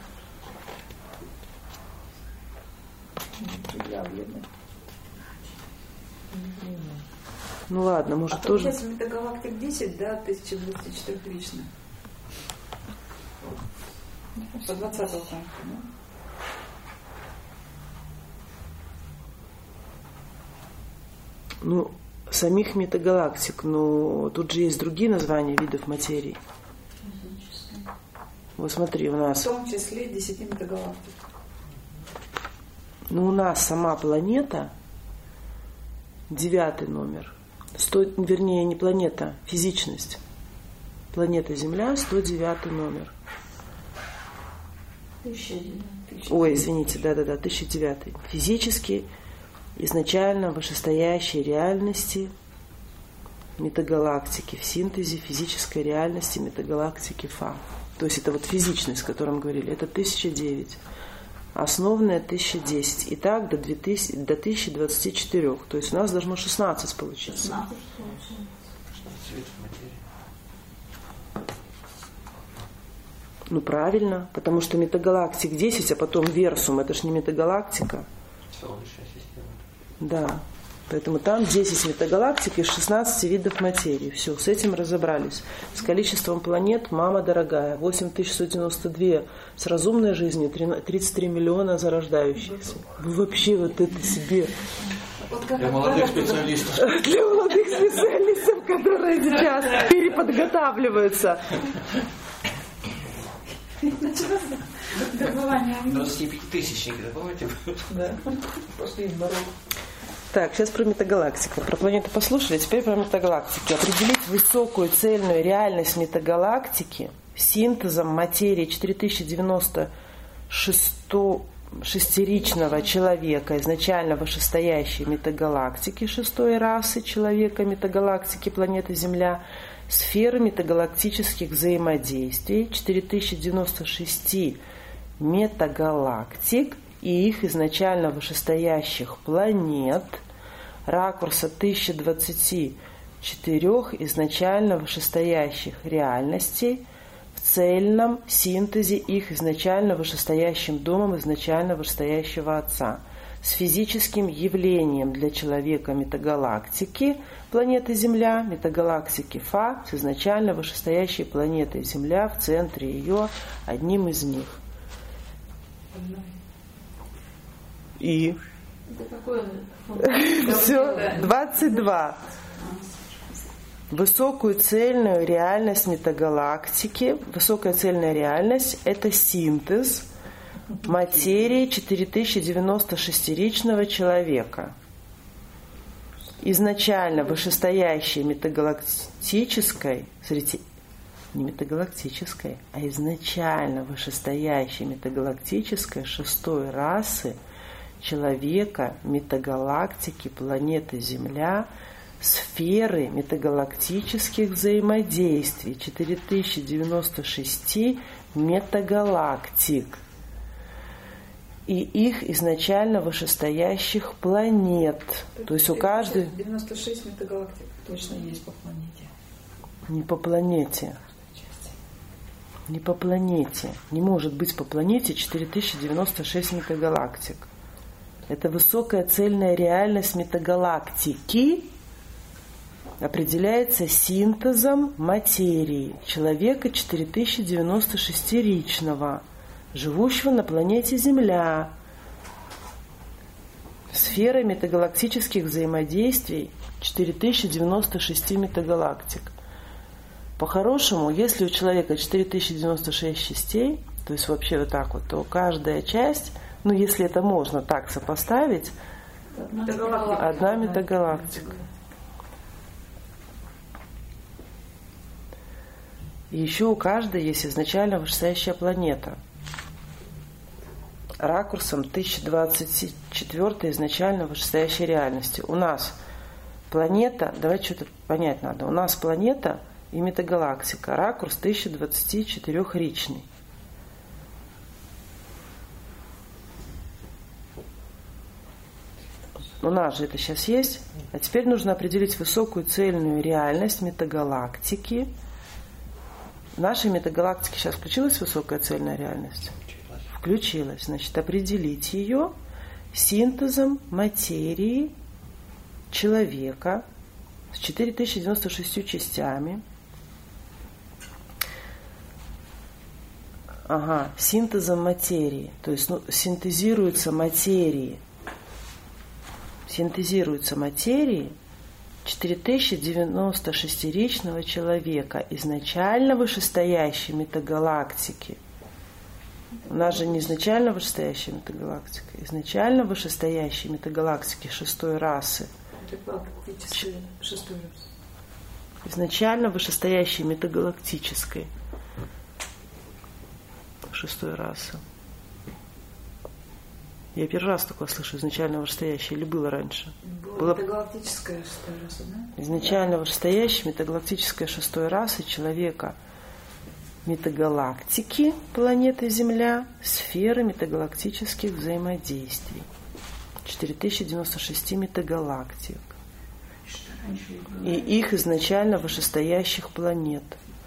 Ну ладно, может а тоже. Получается метагалактик десять, да, тысяча двадцать четыре лично. По двадцатого танка, да? Ну, самих метагалактик, но тут же есть другие названия видов материи. Вот смотри, у нас. В том числе десяти метагалактик. Ну, у нас сама планета, девятый номер, сто, вернее, не планета, физичность. Планета Земля, сто девятый номер. Тысяча девятый. Ой, извините, да-да-да, тысяча девятый. Физически, изначально вышестоящей реальности метагалактики, в синтезе физической реальности метагалактики Фа. То есть это вот физичность, о которой мы говорили, это тысяча девять. Основная тысяча десять. И так до, две тысячи, до тысячи двадцати четырёх. То есть у нас должно шестнадцать получиться. шестнадцать получается. шестнадцать видов материи. Ну правильно, потому что метагалактик десять, а потом Версум, это же не метагалактика. Солнечная система. Да. Поэтому там десять метагалактик из шестнадцати видов материи. Все, с этим разобрались. С количеством планет, мама дорогая, восемь тысяч сто девяносто два с разумной жизнью, тридцать три миллиона зарождающихся. Вы вообще вот это себе... Вот как Для молодых специалистов. Для молодых специалистов, которые сейчас переподготавливаются. двадцатипятитысячники, да, помните? Да, пошли в дорогу. Так, сейчас про метагалактику. Про планеты послушали, теперь про метагалактики. Определить высокую цельную реальность метагалактики синтезом материи четыре тысячи девяносто шесть, шестеричного человека, изначально вышестоящей метагалактики шестой расы человека, метагалактики планеты Земля, сферы метагалактических взаимодействий, четыре тысячи девяносто шесть метагалактик и их изначально вышестоящих планет, ракурса тысяча двадцать четыре изначально вышестоящих реальностей в цельном синтезе их изначально вышестоящим домом изначально вышестоящего Отца, с физическим явлением для человека метагалактики планеты Земля, метагалактики Фа, с изначально вышестоящей планетой Земля в центре ее, одним из них. И все, двадцать два. Высокую цельную реальность метагалактики. Высокая цельная реальность – это синтез материи четыре тысячи девяносто шестиричного человека. Изначально вышестоящей метагалактической, смотрите, не метагалактической, а изначально вышестоящей метагалактической шестой расы человека, метагалактики, планеты Земля, сферы метагалактических взаимодействий, четыре тысячи девяносто шесть метагалактик и их изначально вышестоящих планет. То, То есть у каждой... девяносто шесть метагалактик точно есть по планете. Не по планете. Не по планете. Не может быть по планете четыре тысячи девяносто шесть метагалактик. Это высокая цельная реальность метагалактики определяется синтезом материи человека четыре тысячи девяносто шестиричного, живущего на планете Земля, сфера метагалактических взаимодействий четыре тысячи девяносто шесть метагалактик. По-хорошему, если у человека четыре тысячи девяносто шесть частей, то есть вообще вот так вот, то каждая часть, ну если это можно так сопоставить, метагалактика. Одна метагалактика. И еще у каждой есть изначально вышестоящая планета. Ракурсом тысяча двадцать четыре изначально вышестоящей реальности. У нас планета, давайте что-то понять надо. У нас планета и метагалактика. Ракурс тысяча двадцать четыре ричный. У нас же это сейчас есть. А теперь нужно определить высокую цельную реальность метагалактики. В нашей метагалактике сейчас включилась высокая цельная реальность? Включилась. Значит, определить ее синтезом материи человека с четыре тысячи девяносто шестью частями. Ага, синтезом материи. То есть ну, синтезируется материи. Синтезируется материи четыре тысячи девяносто шестиричного человека, изначально вышестоящей метагалактики. У нас же не изначально вышестоящая метагалактика, изначально вышестоящей метагалактики шестой расы. Метагалактической шестой расы. Изначально вышестоящей метагалактической шестой расы. Я первый раз такое слышу, изначально вышестоящее, или было раньше? Была метагалактическая шестая раса, да? Изначально вышестоящая метагалактическая шестой расы человека, метагалактики планеты Земля, сферы метагалактических взаимодействий. четыре тысячи девяносто шесть метагалактик. И их изначально вышестоящих планет.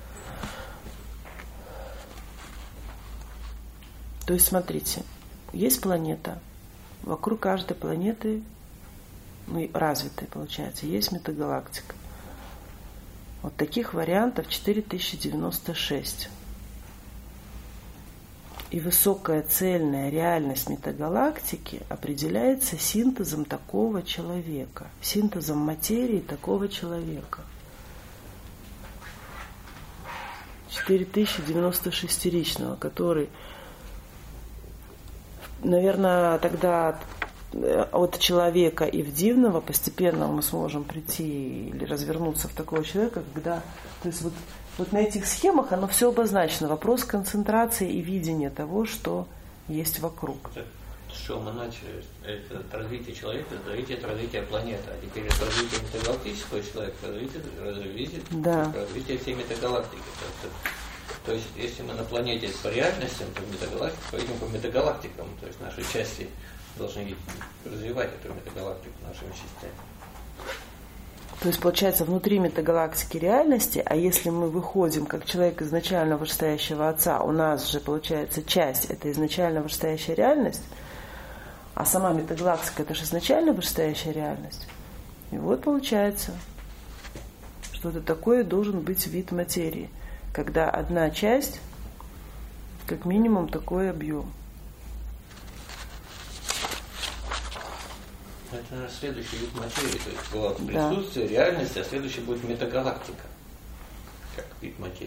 То есть, смотрите, есть планета, вокруг каждой планеты, ну, развитой, получается, есть метагалактика. Вот таких вариантов четыре тысячи девяносто шесть. И высокая цельная реальность метагалактики определяется синтезом такого человека, синтезом материи такого человека. четыре тысячи девяносто шестиричного, который, наверное, тогда от человека и в дивного постепенно мы сможем прийти или развернуться в такого человека, когда, то есть вот, вот на этих схемах оно все обозначено. Вопрос концентрации и видения того, что есть вокруг. что мы начали, это развитие человека, развитие, это развитие планеты, а теперь это развитие метагалактического человека, развитие, развитие, да. развитие всей метагалактики. То, то есть, если мы на планете по реальностям, то метагалактика, пойдем по метагалактикам, то есть наши части должны развивать эту метагалактику нашими частями. То есть, получается, внутри метагалактики реальности, а если мы выходим как человек изначально вышестоящего Отца, у нас же, получается, часть – это изначально вышестоящая реальность, а сама метагалактика – это же изначально вышестоящая реальность. И вот получается, что это такое должен быть вид материи, когда одна часть, как минимум, такой объем. Это, наверное, следующий вид материи. То есть было присутствие, да. реальность, а следующий будет метагалактика, как вид материи.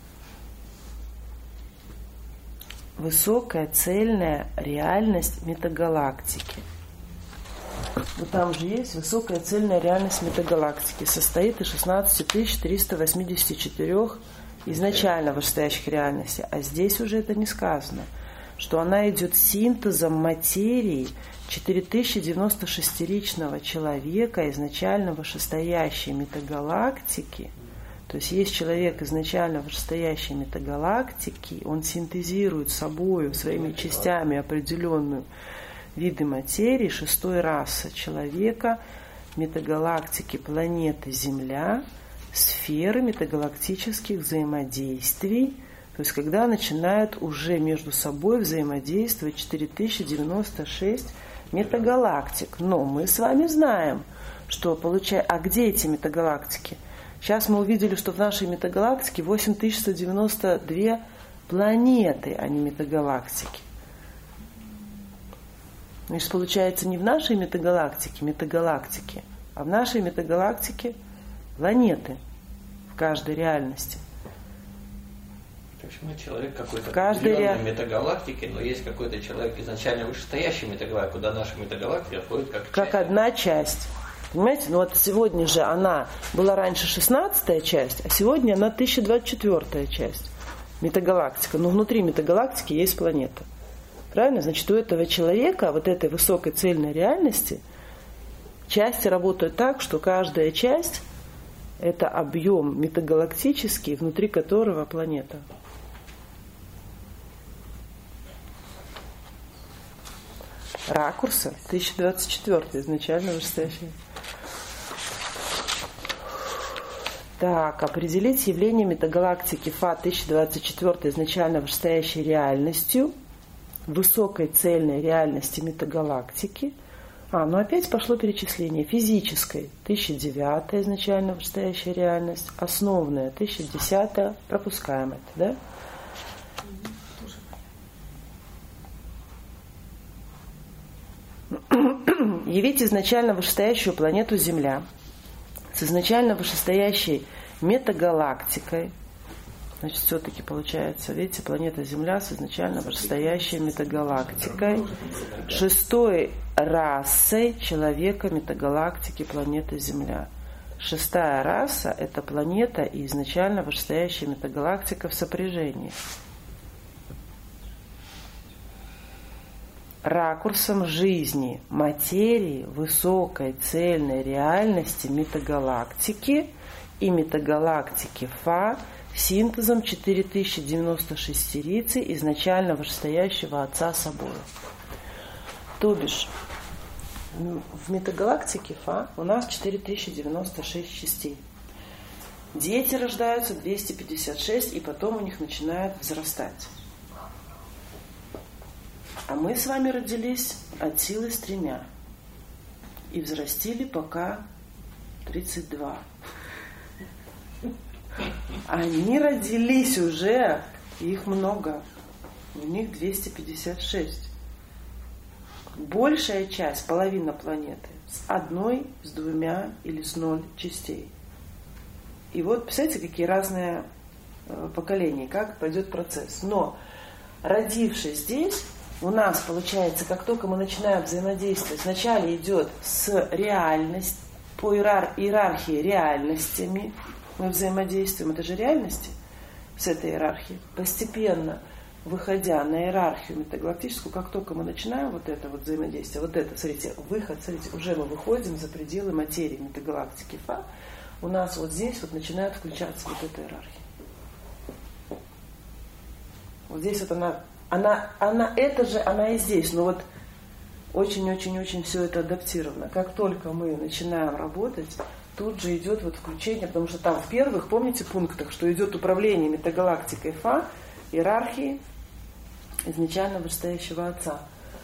Высокая цельная реальность метагалактики. Вот там же есть высокая цельная реальность метагалактики. Состоит из шестнадцать тысяч триста восемьдесят четыре изначально вышестоящих реальностей. А здесь уже это не сказано, что она идет синтезом материи четыре тысячи девяносто шестиричного человека, изначально вышестоящей метагалактики. То есть есть человек изначально вышестоящей метагалактики, он синтезирует собою, своими частями определенную виды материи шестой расы человека, метагалактики планеты Земля, сферы метагалактических взаимодействий. То есть когда начинают уже между собой взаимодействовать четыре тысячи девяносто шесть метагалактик. Но мы с вами знаем, что получается... А где эти метагалактики? Сейчас мы увидели, что в нашей метагалактике восемь тысяч сто девяносто две планеты, а не метагалактики. Значит, получается, не в нашей метагалактике метагалактики, а в нашей метагалактике планеты в каждой реальности. То есть мы человек какой-то в каждой ре... метагалактике, но есть какой-то человек изначально вышестоящий метагалактик, куда наша метагалактика входит как Как часть. Одна часть. Понимаете? Ну вот сегодня же она была раньше шестнадцатая часть, а сегодня она тысяча двадцать четвёртая часть. Метагалактика. Но внутри метагалактики есть планета. Правильно? Значит, у этого человека, вот этой высокой цельной реальности, части работают так, что каждая часть – это объем метагалактический, внутри которого планета. Ракурса тысяча двадцать четвёртый изначально вышестоящий. Так, определить явление метагалактики Фа тысяча двадцать четвёртый изначально вышестоящей реальностью, высокой цельной реальности метагалактики. А, ну опять пошло перечисление. Физической тысяча девятая изначально вышестоящая реальность, основная тысяча десятая, пропускаем это, да? Явить изначально вышестоящую планету Земля с изначально вышестоящей метагалактикой. Значит, все-таки получается, видите, планета Земля с изначально вышестоящей метагалактикой, шестой расой человека метагалактики планеты Земля. Шестая раса – это планета и изначально вышестоящая метагалактика в сопряжении. Ракурсом жизни, материи, высокой цельной реальности метагалактики и метагалактики Фа синтезом четыре тысячи девяносто шестерицы изначально вышестоящего Отца собою. То бишь, в метагалактике Фа у нас четыре тысячи девяносто шесть частей. Дети рождаются двести пятьдесят шесть, и потом у них начинают взрастать. А мы с вами родились от силы с тремя. И взрастили пока тридцать два. Они родились уже, их много. У них двести пятьдесят шесть. Большая часть, половина планеты, с одной, с двумя или с ноль частей. И вот, представляете, какие разные поколения, как пойдет процесс. Но, родившись здесь, у нас получается, как только мы начинаем взаимодействовать, сначала идет с реальностью, по иерар- иерархии реальностями мы взаимодействуем, это же реальности с этой иерархией. Постепенно выходя на иерархию метагалактическую, как только мы начинаем вот это вот взаимодействие, вот это, смотрите, выход, смотрите, уже мы выходим за пределы материи метагалактики Фа, у нас вот здесь вот начинает включаться вот эта иерархия. Вот здесь вот она, она, она, это же, она и здесь, но вот очень-очень-очень все это адаптировано. Как только мы начинаем работать, тут же идет вот включение, потому что там в первых, помните, пунктах, что идет управление метагалактикой Фа, иерархии изначально вышестоящего Отца.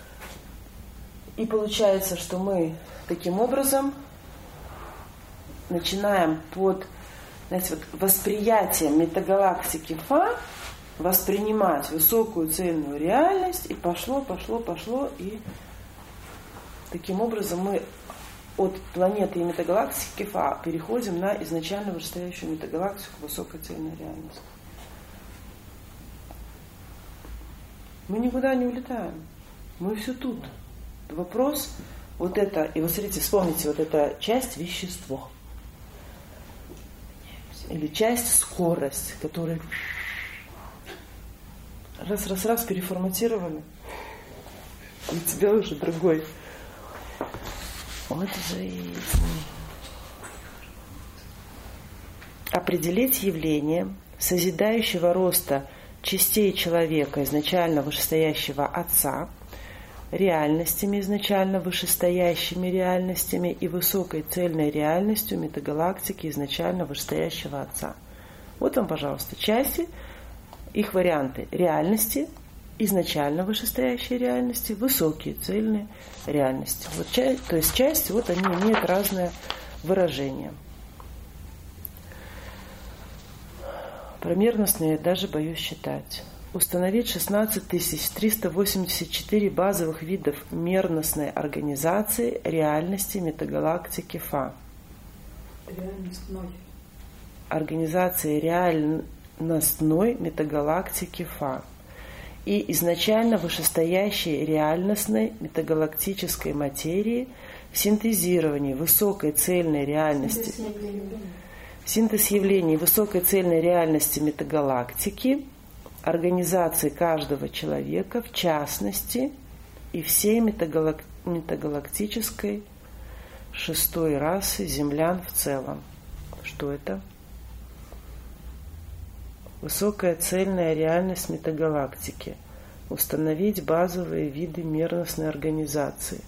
И получается, что мы таким образом начинаем под, знаете, вот восприятием метагалактики Фа воспринимать высокую цельную реальность, и пошло, пошло, пошло, и таким образом мы от планеты и метагалактики Фа переходим на изначально вышестоящую метагалактику высокой цельной реальности. Мы никуда не улетаем. Мы все тут. Вопрос вот это, и вот смотрите, вспомните, вот эта часть вещество. Или часть скорость, которая раз-раз-раз переформатировали. У тебя уже другой. Вот жизнь. Определить явление созидающего роста частей человека, изначально вышестоящего Отца, реальностями, изначально вышестоящими реальностями и высокой цельной реальностью метагалактики, изначально вышестоящего Отца. Вот вам, пожалуйста, части, их варианты реальности, изначально вышестоящие реальности, высокие цельные реальности. Вот, то есть части, вот они имеют разное выражение. Про мерностные я даже боюсь считать. Установить шестнадцать тысяч триста восемьдесят четыре базовых видов мерностной организации реальности метагалактики Фа. Реальностной. Организации реальностной метагалактики Фа. И изначально вышестоящей реальностной метагалактической материи в синтезировании высокой цельной реальности. Синтез явлений высокой цельной реальности метагалактики, организации каждого человека, в частности, и всей метагалак... метагалактической шестой расы землян в целом. Что это? Высокая цельная реальность метагалактики. Установить базовые виды мерностной организации.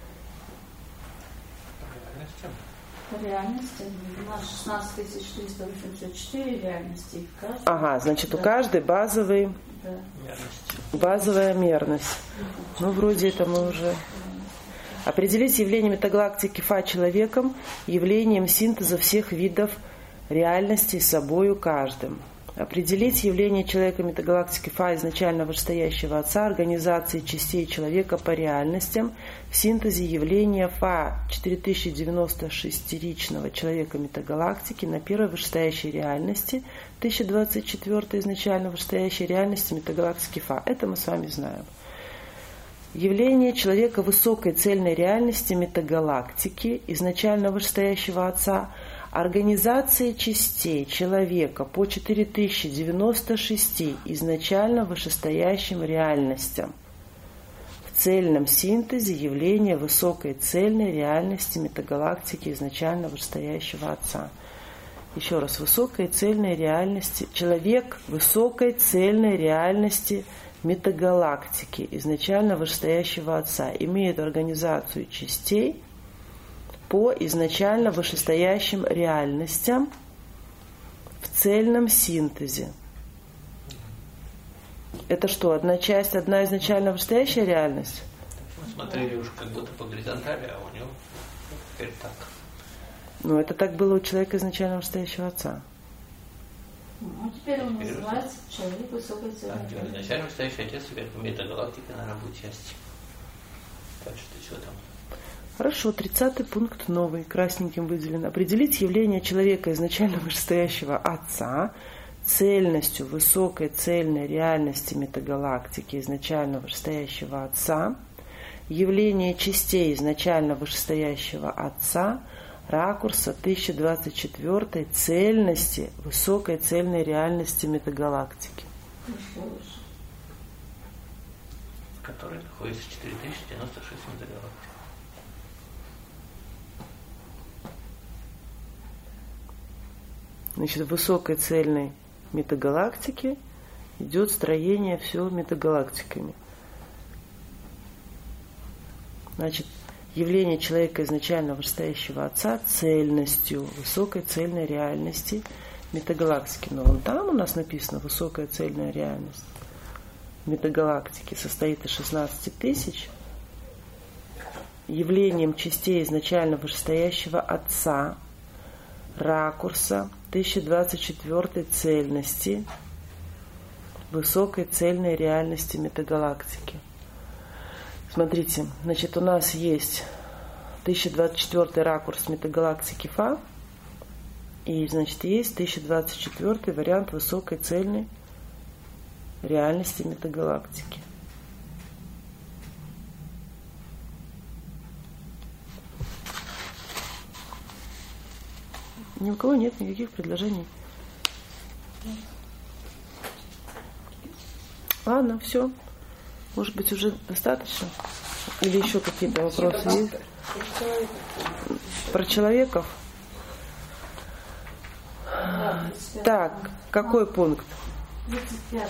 Реальности. У нас шестнадцать тысяч триста восемьдесят четыре реальности. Каждый... Ага, значит, да. У каждой базовый, да. базовая мерность. Ну, вроде это мы уже... Определить явление метагалактики Фа человеком явлением синтеза всех видов реальностей собою каждым. Определить явление человека метагалактики Фа изначально вышестоящего Отца, организации частей человека по реальностям, в синтезе явления Фа четыре тысячи девяносто шестеричного человека метагалактики на первой вышестоящей реальности, тысяча двадцать четвёртой изначально вышестоящей реальности метагалактики Фа. Это мы с вами знаем. Явление человека высокой цельной реальности метагалактики, изначально вышестоящего Отца, организации частей человека по четыре тысячи девяносто шести изначально вышестоящим реальностям в цельном синтезе явления высокой цельной реальности метагалактики изначально вышестоящего Отца. Еще раз, высокой цельной реальности, человек высокой цельной реальности метагалактики изначально вышестоящего Отца имеет организацию частей по изначально вышестоящим реальностям в цельном синтезе. Это что, одна часть, одна изначально вышестоящая реальность? Мы смотрели уж как будто по горизонтали, а у него теперь так. Ну, это так было у человека изначально вышестоящего Отца. Ну, теперь он теперь называется человек высокой цельной. А, изначально вышестоящий Отец, теперь метагалактика, наверное, будет часть. Так что что там? Хорошо, тридцатый пункт новый, красненьким выделен. Определить явление человека изначально вышестоящего Отца цельностью высокой цельной реальности метагалактики изначально вышестоящего Отца, явление частей изначально вышестоящего Отца, ракурса тысяча двадцать четвёртой цельности высокой цельной реальности метагалактики. который находится в четыре тысячи девяносто шесть метагалактик. Значит, в высокой цельной метагалактике идет строение все метагалактиками. Значит, явление человека изначально вышестоящего Отца цельностью высокой цельной реальности метагалактики. Но вон там у нас написано высокая цельная реальность метагалактики состоит из шестнадцати тысяч. Явлением частей изначально вышестоящего Отца ракурса тысяча двадцать четвёртой цельности высокой цельной реальности метагалактики. Смотрите, значит, у нас есть тысяча двадцать четвёртый ракурс метагалактики Фа, и, значит, есть тысяча двадцать четвёртый вариант высокой цельной реальности метагалактики. Ни у кого нет никаких предложений. Ладно, все. Может быть, уже достаточно? Или еще какие-то вопросы есть? Про человеков? Так, какой пункт? тридцать пятый.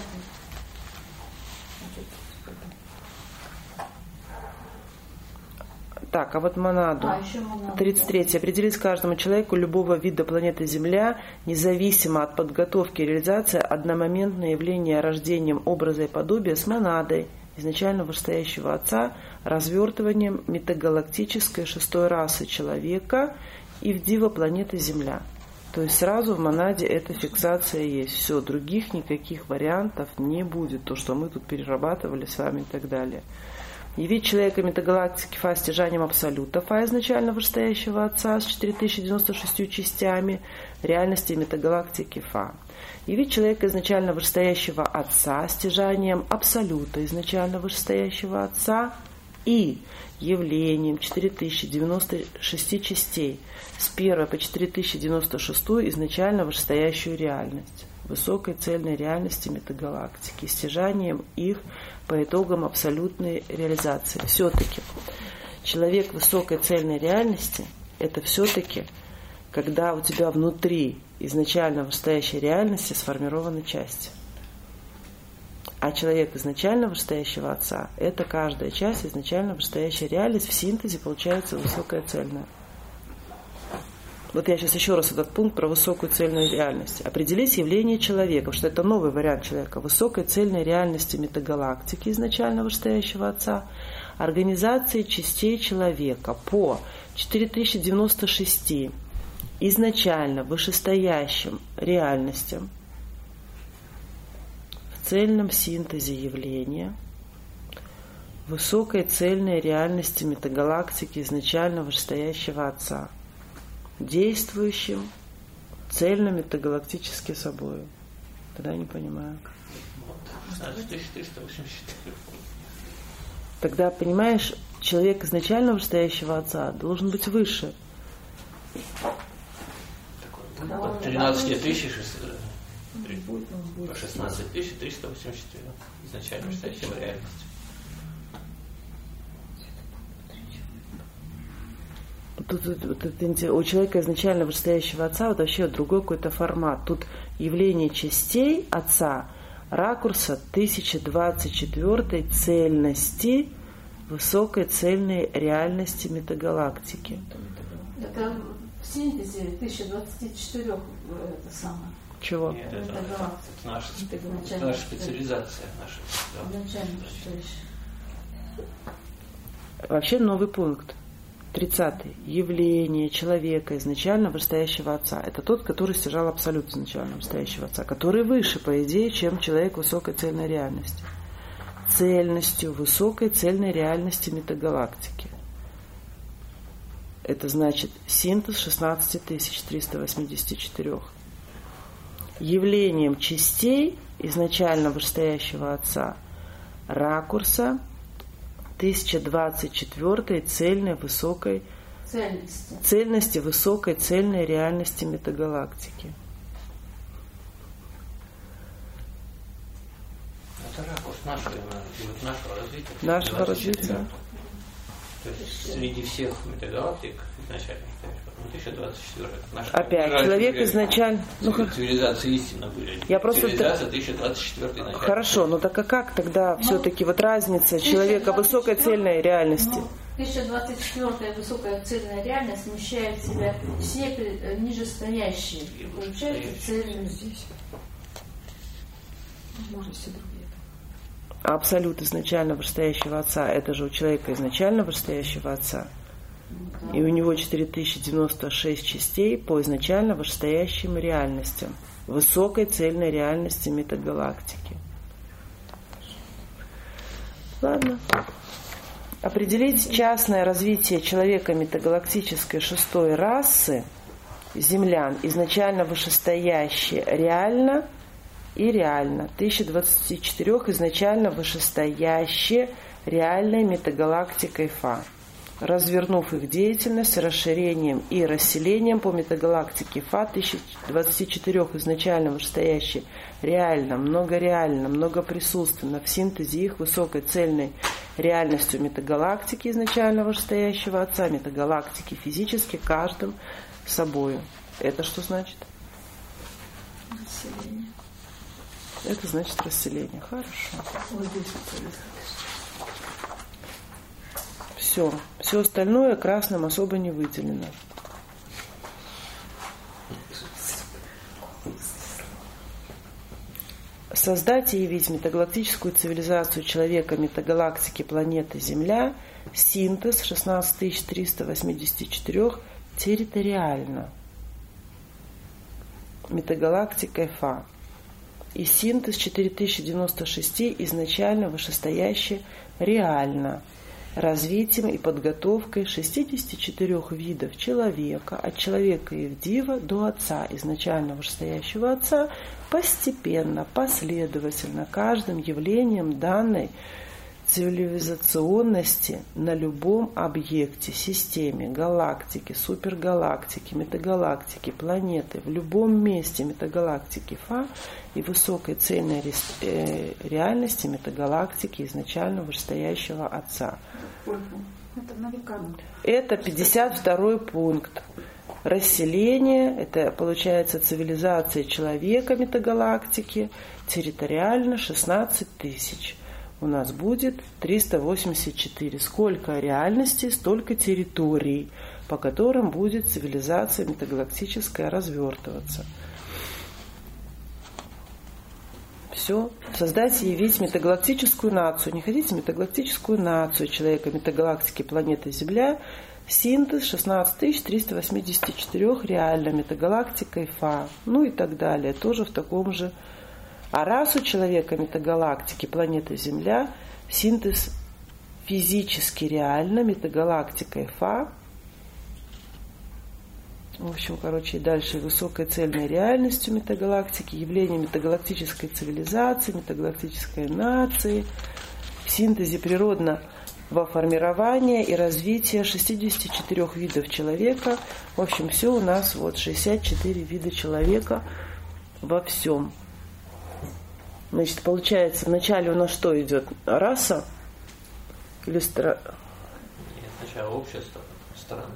Так, а вот монаду. А, еще монаду. тридцать третий. Определить каждому человеку любого вида планеты Земля, независимо от подготовки и реализации, одномоментное явление рождением образа и подобия с монадой, изначально вышестоящего Отца, развертыванием метагалактической шестой расы человека и в диво планеты Земля. То есть сразу в монаде эта фиксация есть. Все, других никаких вариантов не будет. То, что мы тут перерабатывали с вами и так далее. Явить человека метагалактики Фа стяжанием абсолюта Фа изначально вышестоящего Отца с четыре тысячи девяносто шестью частями реальности метагалактики Фа. Явить человека изначально вышестоящего Отца стяжанием абсолюта изначально вышестоящего Отца и явлением четыре тысячи девяносто шести частей с первой по четыре тысячи девяносто шестую изначально вышестоящую реальность высокой цельной реальности метагалактики, стяжанием их по итогам абсолютной реализации. Все-таки человек высокой цельной реальности – это все-таки, когда у тебя внутри изначально вышестоящей реальности сформированы части. А человек изначально вышестоящего Отца – это каждая часть изначально вышестоящей реальности, в синтезе получается высокая цельная. Вот я сейчас еще раз этот пункт про высокую цельную реальность. Определить явление человека, потому что это новый вариант человека. Высокой цельной реальности метагалактики изначально вышестоящего Отца, организации частей человека по четыре тысячи девяносто шести изначально вышестоящим реальностям в цельном синтезе явления высокой цельной реальности метагалактики изначально вышестоящего Отца, действующим цельно-метагалактически собою. Тогда я не понимаю. шестнадцать тысяч триста восемьдесят четыре. Тогда, понимаешь, человек изначально вышестоящего Отца должен быть выше. От тринадцать тысяч по шестнадцать тысяч триста восемьдесят четыре. Изначально вышестоящего реальности. Тут, тут, тут, у человека изначально вышестоящего Отца вот вообще другой какой-то формат. Тут явление частей Отца ракурса тысяча двадцать четвёртой цельности высокой цельной реальности метагалактики. Это в синтезе тысяча двадцать четыре это самое. Чего? Нет, это, это, это, наша, это наша специализация. Наша, да. Изначально вышестоящая. Вообще новый пункт. тридцатый. Явление человека изначально вышестоящего Отца. Это тот, который стяжал абсолют изначально вышестоящего Отца, который выше, по идее, чем человек высокой цельной реальности. Цельностью высокой цельной реальности метагалактики. Это значит синтез шестнадцать тысяч триста восемьдесят четыре. Явлением частей изначально вышестоящего Отца ракурса тысяча двадцать четвёртой цельной высокой Цельности. цельности высокой цельной реальности метагалактики. Это ракурс нашего, вот нашего развития. Нашего развития. То есть среди всех метагалактик изначально, ну, тысяча двадцать четвёртый. Опять, человек изначально... Ну, цивилизации истинно были. Я просто... Цивилизация тысяча двадцать четвёртый начало. Хорошо, но так а как тогда ну, все-таки вот разница человека высокой цельной реальности? Ну, тысяча двадцать четвёртая высокая цельная реальность смещает в себя все нижестоящие. И получается цельная здесь. Можно все другие. Абсолют изначально вышестоящего Отца, это же у человека изначально вышестоящего Отца. И у него четыре тысячи девяносто шесть частей по изначально вышестоящим реальностям, высокой цельной реальности метагалактики. Ладно. Определить частное развитие человека метагалактической шестой расы, землян, изначально вышестоящее реально и реально. тысяча двадцать четыре изначально вышестоящие реальной метагалактикой Фа. Развернув их деятельность расширением и расселением по метагалактике Фа, тысяча двадцать четыре изначально вышестоящие реально, многореально, многоприсутственно в синтезе их высокой цельной реальностью метагалактики изначально вышестоящего Отца, метагалактики физически каждым собою. Это что значит? Расселение. Это значит расселение. Хорошо. Все. Все остальное красным особо не выделено. Создать и явить метагалактическую цивилизацию человека, метагалактики, планеты Земля, синтез шестнадцать тысяч триста восемьдесят четыре территориально. Метагалактикой Фа. И синтез четыре тысячи девяносто шесть изначально вышестоящий реально, развитием и подготовкой шестидесяти четырёх видов человека, от человека Евдива до Отца, изначально вышестоящего Отца, постепенно, последовательно, каждым явлением данной цивилизационности на любом объекте, системе, галактике, супергалактике, метагалактике, планеты, в любом месте метагалактики Фа и высокой цельной реальности метагалактики изначально вышестоящего Отца. Это пятьдесят второй пункт. Расселение, это получается цивилизация человека метагалактики, территориально шестнадцать тысяч. У нас будет триста восемьдесят четыре. Сколько реальностей, столько территорий, по которым будет цивилизация метагалактическая развертываться. Все. Создать и явить метагалактическую нацию. Не хотите метагалактическую нацию человека метагалактики планеты Земля? Синтез шестнадцать тысяч триста восемьдесят четыре реально метагалактикой Фа. Ну и так далее. Тоже в таком же. А расу человека метагалактики планеты Земля синтез физически реально метагалактикой Фа. В общем, короче, и дальше высокой цельной реальностью метагалактики, явление метагалактической цивилизации, метагалактической нации, в синтезе природного формирования и развития шестидесяти четырёх видов человека. В общем, все у нас вот шестьдесят четыре вида человека во всем. Значит, получается, вначале у нас что идет? Раса? Или стра... Нет, сначала общество, страна.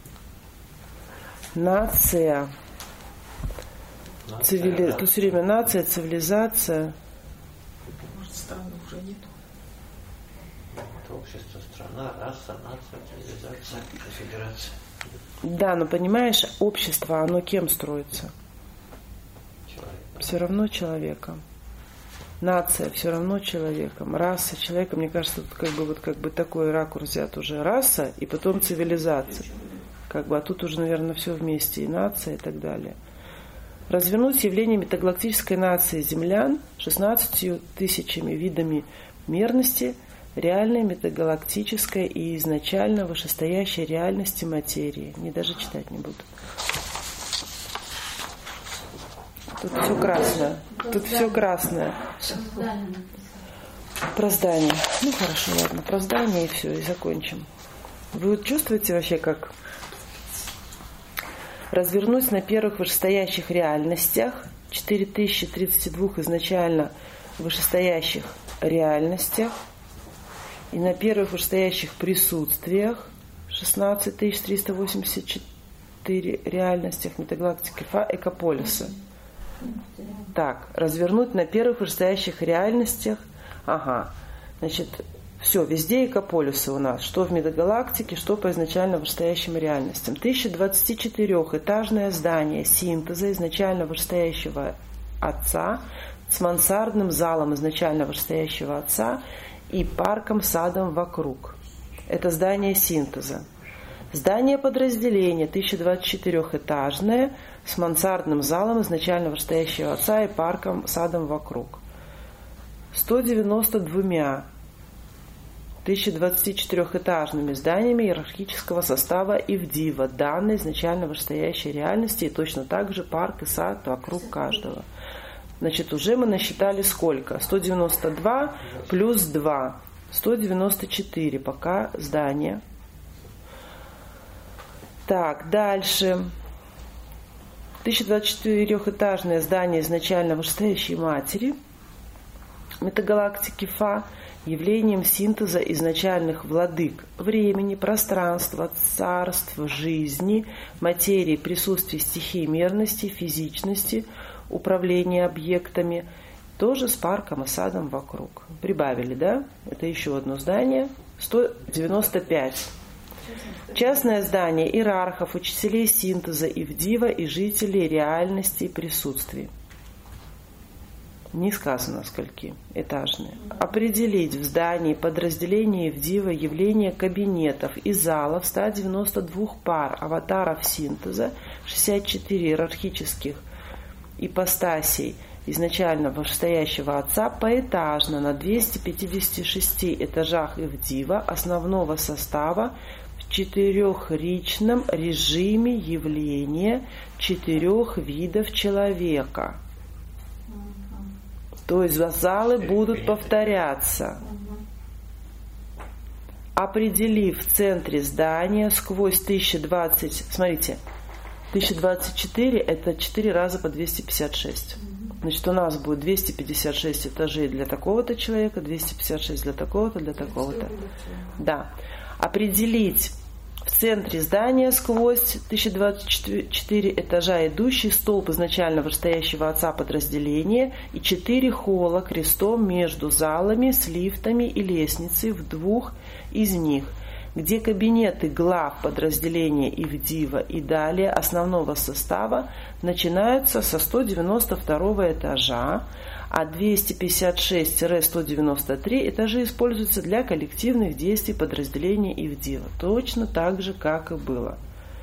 Нация. Нация Цивили... да. Тут все время нация, цивилизация. Может, страны уже нету. Это общество, страна, раса, нация, цивилизация, федерация. Да, но понимаешь, общество, оно кем строится? Человек. Все равно человеком. Нация все равно человеком. Раса человека, мне кажется, тут как бы вот как бы такой ракурс взят уже. Раса и потом цивилизация. Как бы, а тут уже, наверное, все вместе, и нация, и так далее. Развернуть явление метагалактической нации землян шестнадцатью тысячами видами мерности, реальной метагалактической и изначально вышестоящей реальности материи. Не даже читать не буду. Тут все красное. Тут все красное. Про здание. Ну хорошо, ладно, про здание и все, и закончим. Вы вот чувствуете вообще, как развернуть на первых вышестоящих реальностях четыре тысячи тридцать два изначально вышестоящих реальностях и на первых вышестоящих присутствиях шестнадцать тысяч триста восемьдесят четыре реальностях метагалактики Фа Экополиса. Так, развернуть на первых вышестоящих реальностях. Ага, значит, все, везде экополисы у нас, что в метагалактике, что по изначально вышестоящим реальностям. тысяча двадцать четыре этажное здание синтеза изначально вышестоящего Отца с мансардным залом изначально вышестоящего Отца и парком, садом вокруг. Это здание синтеза. Здание подразделения тысяча двадцать четыре этажное с мансардным залом изначально вышестоящего Отца и парком, садом вокруг. сто девяносто два тысяча двадцать четыре этажными зданиями иерархического состава Ивдива, данной изначально вышестоящей реальности, и точно так же парк и сад вокруг каждого. Значит, уже мы насчитали сколько? сто девяносто два плюс два. сто девяносто четыре пока здания. Так, дальше. тысяча двадцать четыре этажное здание изначально вышестоящей матери метагалактики Фа явлением синтеза изначальных владык времени, пространства, царств, жизни, материи, присутствия стихии мерности, физичности, управления объектами, тоже с парком и садом вокруг. Прибавили, да? Это еще одно здание. сто девяносто пять. Частное здание иерархов, учителей синтеза Ивдива и жителей реальности и присутствий. Не сказано, скольки этажные. Определить в здании подразделения Ивдива явление кабинетов и залов ста девяноста двух пар аватаров синтеза, шестьдесят четыре иерархических ипостасей изначально вышестоящего Отца поэтажно на двухстах пятидесяти шести этажах Ивдива основного состава в четырехричном режиме явления четырех видов человека. То есть залы будут повторяться. Определив в центре здания сквозь тысяча двадцать, смотрите, тысяча двадцать четыре это четыре раза по двести пятьдесят шесть. Значит, у нас будет двести пятьдесят шесть этажей для такого-то человека, двести пятьдесят шесть для такого-то, для такого-то. Да. Определить в центре здания сквозь тысяча двадцать четыре этажа идущий столб изначально вышестоящего Отца подразделения и четыре холла крестом между залами с лифтами и лестницей в двух из них, где кабинеты глав подразделения Ивдива и далее основного состава начинаются со сто девяносто второго этажа, а двести пятьдесят шесть - сто девяносто три этажи используются для коллективных действий подразделения Ивдива, точно так же, как и было.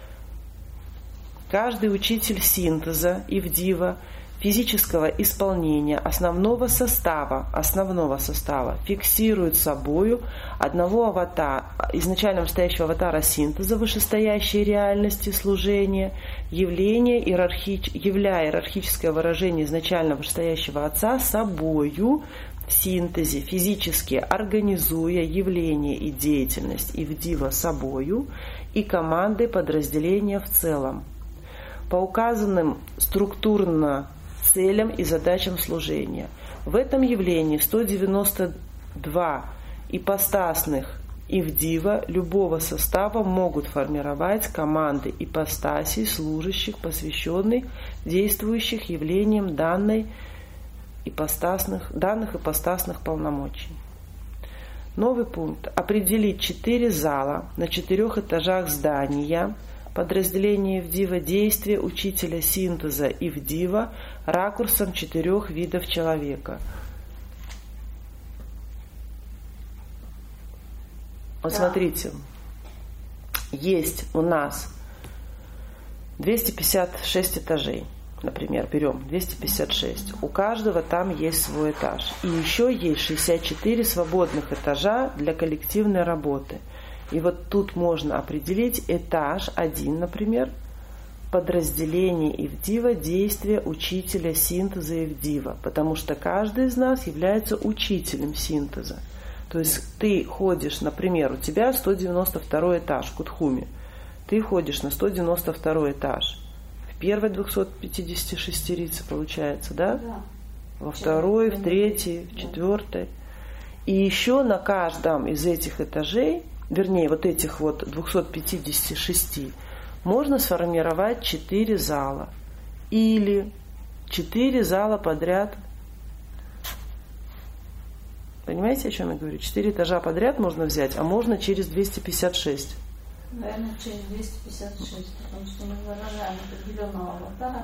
Каждый учитель синтеза Ивдива, физического исполнения основного состава, основного состава фиксирует собою одного аватара, изначально вышестоящего аватара синтеза вышестоящей реальности служения, явление иерархич, являя иерархическое выражение изначально вышестоящего Отца собою в синтезе, физически организуя явление и деятельность Ивдива собою и команды подразделения в целом. По указанным структурно целям и задачам служения. В этом явлении сто девяносто два ипостасных Ивдива любого состава могут формировать команды ипостасей, служащих, посвященных, действующих явлением данной ипостасных, данных ипостасных полномочий. Новый пункт. Определить четыре зала на четырех этажах здания подразделение Ивдива действия учителя синтеза Ивдива ракурсом четырех видов человека. Вот смотрите, есть у нас двести пятьдесят шесть этажей, например, берем двести пятьдесят шесть. У каждого там есть свой этаж. И еще есть шестьдесят четыре свободных этажа для коллективной работы. И вот тут можно определить этаж один, например, подразделение Ивдива, действия учителя синтеза Ивдива, потому что каждый из нас является учителем синтеза. То есть ты ходишь, например, у тебя сто девяносто второй этаж в Кутхуме, ты ходишь на сто девяносто второй этаж, в первой двухсот пятидесяти шестерице получается, да? Да. Во второй, в третьей, в четвертой. И еще на каждом из этих этажей, вернее, вот этих вот двухсот пятидесяти шести, можно сформировать четыре зала. Или четыре зала подряд. Понимаете, о чем я говорю? Четыре этажа подряд можно взять, а можно через двести пятьдесят шесть. Наверное, через двести пятьдесят шесть, потому что мы выражаем определенного аватара.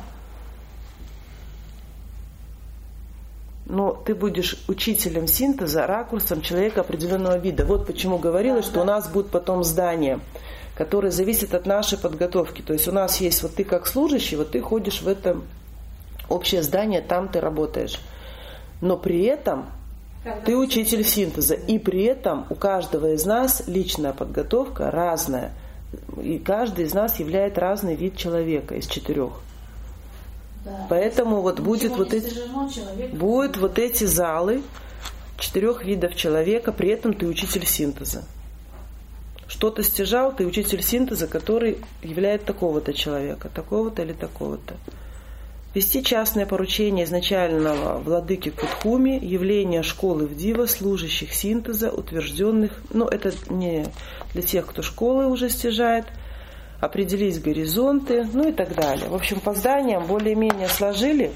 Но ты будешь учителем синтеза, ракурсом человека определенного вида. Вот почему говорила, да, что да. У нас будет потом здание, которое зависит от нашей подготовки. То есть у нас есть, вот ты как служащий, вот ты ходишь в это общее здание, там ты работаешь. Но при этом Когда ты учитель синтеза. И при этом у каждого из нас личная подготовка разная. И каждый из нас являет разный вид человека из четырех. Да. Поэтому вот будет вот, эти, будет вот эти залы четырех видов человека, при этом ты учитель синтеза. Что-то стяжал, ты учитель синтеза, который является такого-то человека, такого-то или такого-то. Вести частное поручение изначального владыки Кутхуми, явление школы Вдива, служащих синтеза, утвержденных, ну это не для тех, кто школы уже стяжает, определить горизонты, ну и так далее. В общем, по зданиям более-менее сложили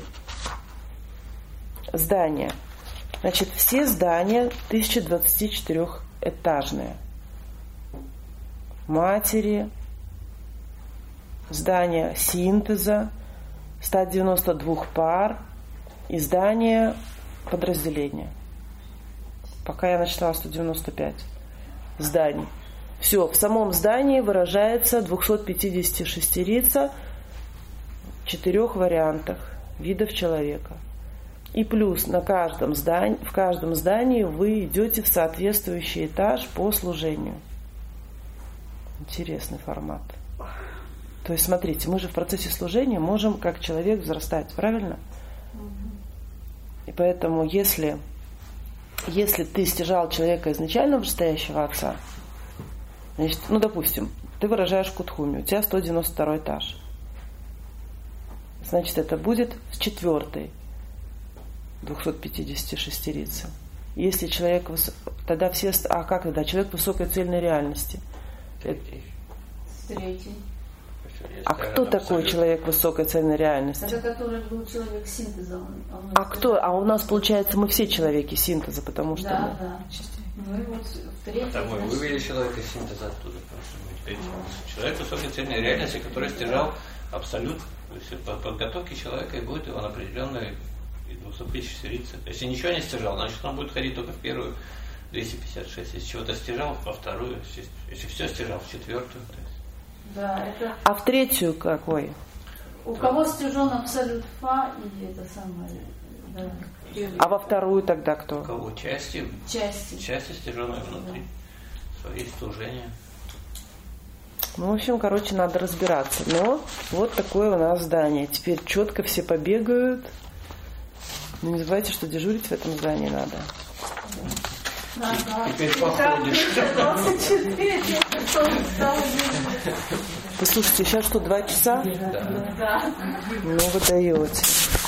здания. Значит, все здания тысяча двадцать четыре этажные. Матери, здание синтеза, сто девяносто два пар и здание подразделения. Пока я начала сто девяносто пять зданий. Все, в самом здании выражается двухсот пятидесяти шестерица в четырех вариантах видов человека. И плюс на каждом здании, в каждом здании вы идете в соответствующий этаж по служению. Интересный формат. То есть, смотрите, мы же в процессе служения можем как человек взрастать, правильно? И поэтому, если, если ты стяжал человека изначально вышестоящего отца, значит, ну, допустим, ты выражаешь Кутхуми, у тебя сто девяносто второй этаж. Значит, это будет с четвертой двухсот пятидесяти шестерицы. Если человек, тогда все, а как тогда? Человек высокой цельной реальности. Третий. Третий. А кто такой человек высокой цельной реальности? Это который был человек синтеза. Он, он а кто? А у нас, получается, мы все человеки синтеза, потому что... Да, мы... да. Мы вот в третьем... Потому и вывели человека из синтеза оттуда. Потому что мы теперь человек высокой цельной реальности, который стяжал абсолют. То есть по подготовке человека и будет он определенный двухсот пятидесяти шестерицы. Если ничего не стяжал, значит он будет ходить только в первую двести пятьдесят шесть. Если чего-то стяжал, во вторую. Если все стяжал, в четвертую. То есть. Да, это... А в третью какой? У кого стяжен абсолют фа или это самое... Да. А во вторую тогда кто? У кого? Части. Части. Части стяженные внутри. Да. Свои служения. Ну, в общем, короче, надо разбираться. Но вот такое у нас здание. Теперь четко все побегают. Но не забывайте, что дежурить в этом здании надо. Да, да. Теперь походишь. Вы слушайте, сейчас что, два часа? Да. Да. Ну, вы даете.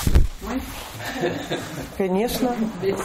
Конечно.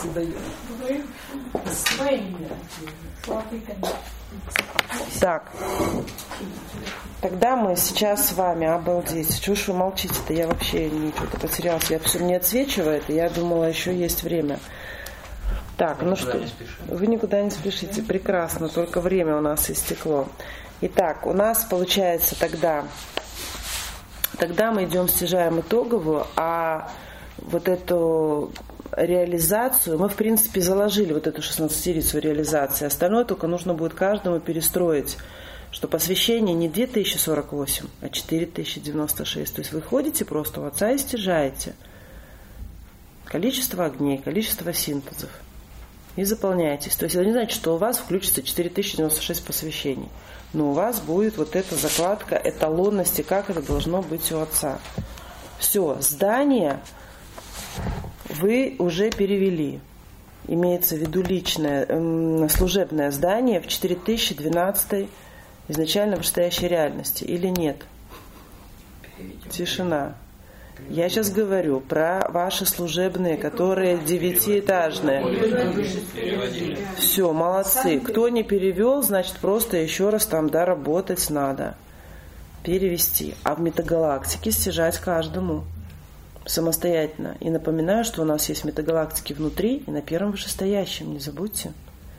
Так. Тогда мы сейчас с вами, обалдеть. Чего ж вы молчите-то? Я вообще ничего-то потерялась. Я все мне отсвечивает, и я думала, еще есть время. Так, ну что, вы никуда не спешите. Прекрасно, только время у нас истекло. Итак, у нас получается тогда, тогда мы идем стяжаем итоговую, а вот эту реализацию, мы в принципе заложили вот эту шестнадцатирицу реализации, остальное только нужно будет каждому перестроить, что посвящение не две тысячи сорок восемь, а четыре тысячи девяносто шесть. То есть вы ходите просто у отца и стяжаете количество огней, количество синтезов. И заполняйтесь. То есть это не значит, что у вас включится четыре тысячи девяносто шесть посвящений. Но у вас будет вот эта закладка эталонности, как это должно быть у отца. Все, здание вы уже перевели. Имеется в виду личное, э, служебное здание в четыре тысячи двенадцатой изначально вышестоящей реальности. Или нет? Переведем. Тишина. Я сейчас говорю про ваши служебные, которые девятиэтажные. Все, молодцы. Кто не перевел, значит просто еще раз там доработать надо. Перевести. А в метагалактике стяжать каждому самостоятельно. И напоминаю, что у нас есть метагалактики внутри и на первом вышестоящем. Не забудьте.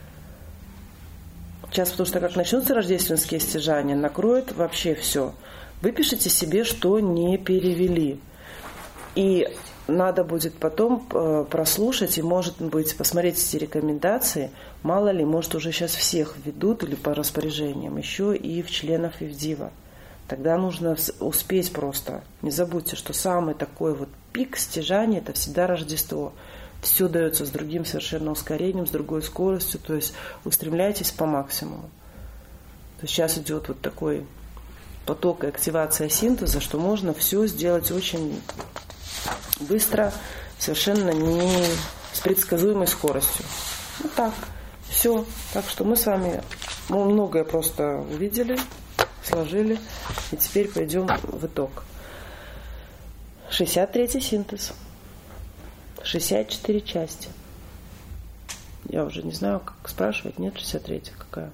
Сейчас, потому что как начнутся рождественские стяжания, накроет вообще все. Выпишите себе, что не перевели. И надо будет потом прослушать и, может быть, посмотреть эти рекомендации. Мало ли, может, уже сейчас всех введут или по распоряжениям, еще и в членов Ивдива. Тогда нужно успеть просто. Не забудьте, что самый такой вот пик стяжания – это всегда Рождество. Все дается с другим совершенно ускорением, с другой скоростью. То есть устремляйтесь по максимуму. То есть сейчас идет вот такой поток и активация синтеза, что можно все сделать очень быстро, совершенно не с предсказуемой скоростью. Вот так. Все. Так что мы с вами мы многое просто увидели, сложили. И теперь пойдем в итог. шестьдесят третий синтез. шестьдесят четыре части. Я уже не знаю, как спрашивать. Нет, шестьдесят третья какая?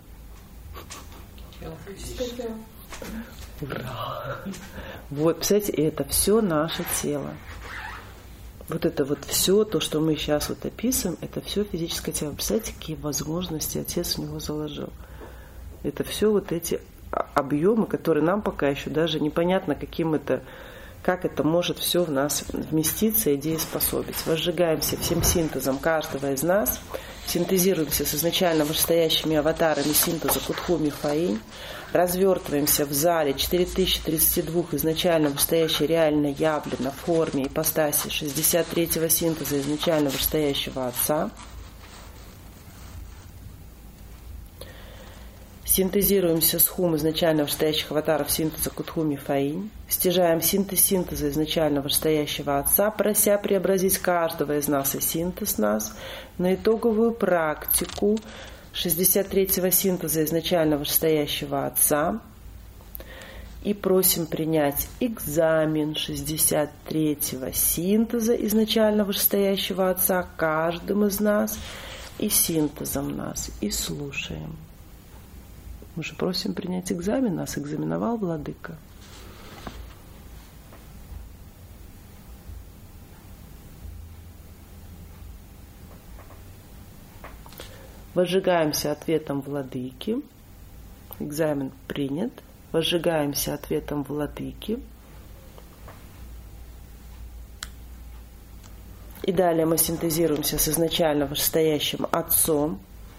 Ура! Вот, представляете, это все наше тело. Вот это вот все, то, что мы сейчас вот описываем, это все физическое тело. Представляете, какие возможности Отец в него заложил. Это все вот эти объемы, которые нам пока еще даже непонятно, каким это, как это может все в нас вместиться и дееспособить. Возжигаемся всем синтезом каждого из нас, синтезируемся с изначально вышестоящими аватарами синтеза Кутхуми Фаинь, развертываемся в зале четыре тысячи тридцать два изначально вышестоящей реально явлено в форме ипостаси шестьдесят третьего синтеза изначально вышестоящего Отца. Синтезируемся с хум изначально вышестоящих аватаров синтеза Кутхуми Фаинь. Стяжаем синтез синтеза изначально вышестоящего Отца, прося преобразить каждого из нас и синтез нас на итоговую практику шестьдесят третьего синтеза изначально вышестоящего Отца. И просим принять экзамен шестьдесят третьего синтеза изначально вышестоящего Отца каждым из нас и синтезом нас. И слушаем. Мы же просим принять экзамен, нас экзаменовал Владыка. Возжигаемся ответом Владыки. Экзамен принят. Возжигаемся ответом Владыки. И далее мы синтезируемся с изначально вышестоящим Отцом.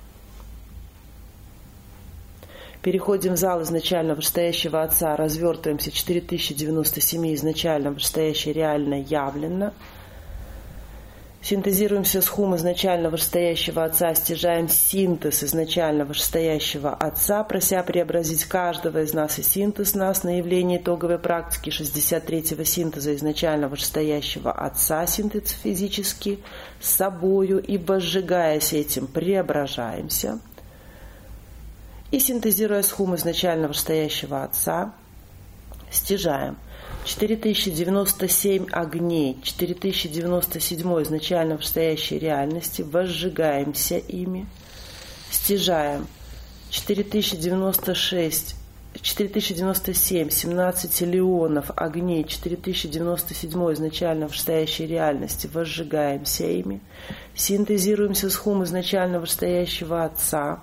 Переходим в зал изначально вышестоящего Отца, развертываемся четыре тысячи девяносто семь изначально вышестоящей реально явлено. Синтезируемся с хум изначально вышестоящего Отца, стяжаем синтез изначально вышестоящего Отца, прося преобразить каждого из нас и синтез нас на явление итоговой практики шестьдесят третьего синтеза изначально вышестоящего Отца, синтез физически с собою, и возжигаясь этим преображаемся. И синтезируя с хум изначально вышестоящего Отца, стяжаем четыре тысячи девяносто семь огней, четыре тысячи девяносто семь изначально вышестоящей реальности, возжигаемся ими, стяжаем четыре тысячи девяносто шесть, четыре тысячи девяносто семь, семнадцать леонов огней, четыре тысячи девяносто семь изначально вышестоящей реальности, возжигаемся ими, синтезируемся с хум изначально вышестоящего Отца.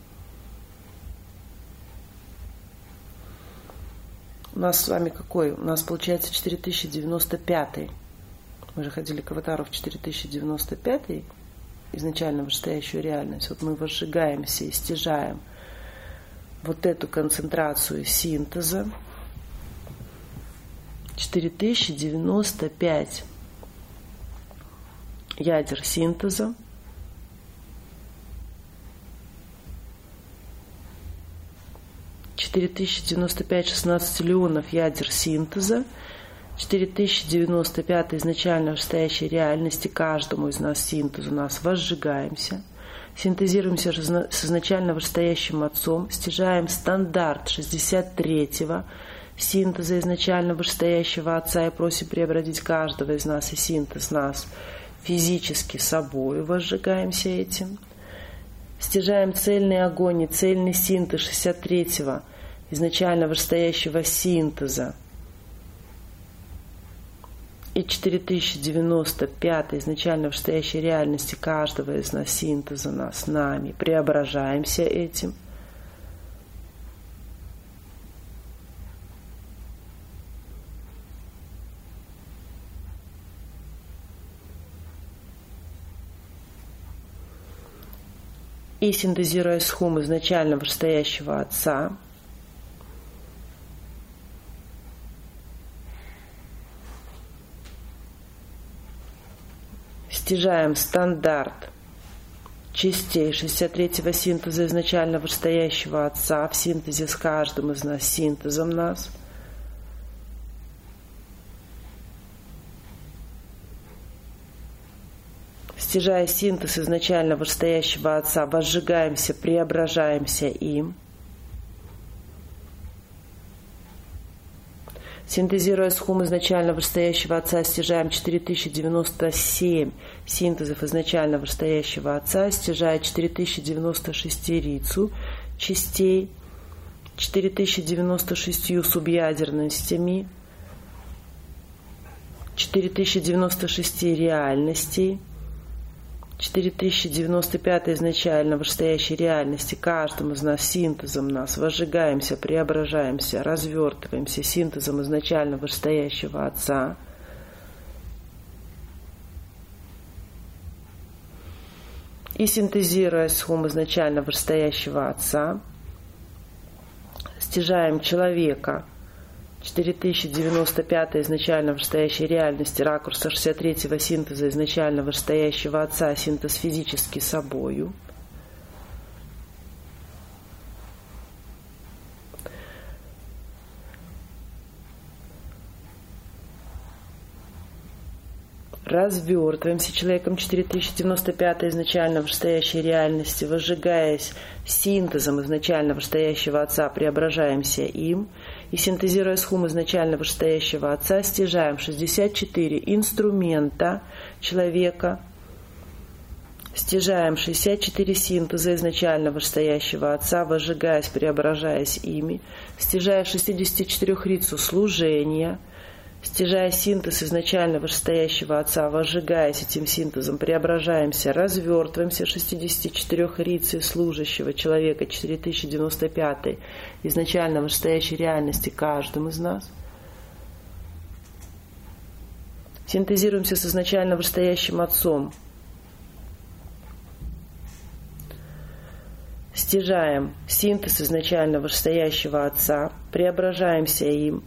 У нас с вами какой? У нас получается четыре тысячи девяносто пять. Мы же ходили к аватару в четыре тысячи девяносто пять, изначально вышестоящую реальность. Вот мы возжигаемся и стяжаем вот эту концентрацию синтеза. четыре тысячи девяносто пять ядер синтеза. четыре тысячи девяносто пять шестнадцать миллионов ядер синтеза, четыре тысячи девяносто пять изначально вышестоящей реальности каждому из нас синтезу нас возжигаемся, синтезируемся с изначально вышестоящим Отцом, стяжаем стандарт шестьдесят третьего синтеза изначально вышестоящего Отца и просим преобразить каждого из нас и синтез нас физически собой, возжигаемся этим. Стяжаем цельный огонь и цельный синтез шестьдесят третьего изначально вышестоящего синтеза и четыре тысячи девяносто пятой изначально вышестоящей реальности каждого из нас синтеза нас нами. Преображаемся этим. И синтезируя схум изначально вышестоящего Отца, стяжаем стандарт частей шестьдесят третьего синтеза изначально вышестоящего Отца в синтезе с каждым из нас синтезом нас. Стяжая синтез изначально вышестоящего Отца, возжигаемся, преображаемся им. Синтезируя схум изначально вышестоящего Отца, стяжаем четыре тысячи девяносто семь синтезов изначально вышестоящего Отца, стяжая четыре тысячи девяносто шестерицу частей, четыре тысячи девяносто шесть субъядерностями, четыре тысячи девяносто шесть реальностей, четыре тысячи девяносто пять изначально вышестоящей реальности каждым из нас синтезом нас возжигаемся, преображаемся, развертываемся синтезом изначально вышестоящего Отца. И синтезируя схум изначально вышестоящего Отца, стяжаем человека четыре тысячи девяносто пять изначально вышестоящей реальности ракурса шестьдесят третьего синтеза изначально вышестоящего Отца, синтез физически собою. Развертываемся человеком четыре тысячи девяносто пять изначально вышестоящей реальности, возжигаясь синтезом изначально вышестоящего Отца, преображаемся им. И синтезируя схум изначально вышестоящего Отца, стяжаем шестьдесят четыре инструмента человека, стяжаем шестьдесят четыре синтеза изначально вышестоящего Отца, возжигаясь, преображаясь ими, стяжая шестьдесят четыре рицу служения, стяжая синтез изначально вышестоящего Отца, возжигаясь этим синтезом, преображаемся, развертываемся шестьдесят четыре рицей служащего человека четыре тысячи девяносто пять изначально вышестоящей реальности каждым из нас. Синтезируемся с изначально вышестоящим Отцом. Стяжаем синтез изначально вышестоящего Отца, преображаемся им,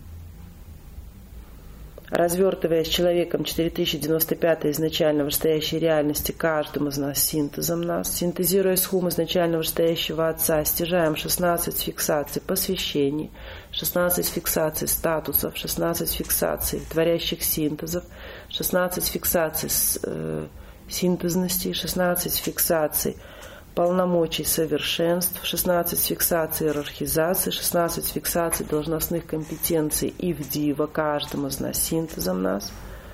развертываясь человеком четыре тысячи девяносто пять изначально вышестоящей реальности каждым из нас синтезом нас, синтезируя схум изначально вышестоящего Отца, стяжаем шестнадцать фиксаций посвящений, шестнадцать фиксаций статусов, шестнадцать фиксаций творящих синтезов, шестнадцать фиксаций э, синтезности, шестнадцать фиксаций полномочий совершенств, шестнадцать фиксаций иерархизации, шестнадцать фиксаций должностных компетенций и в дива каждому из нас синтезом нас.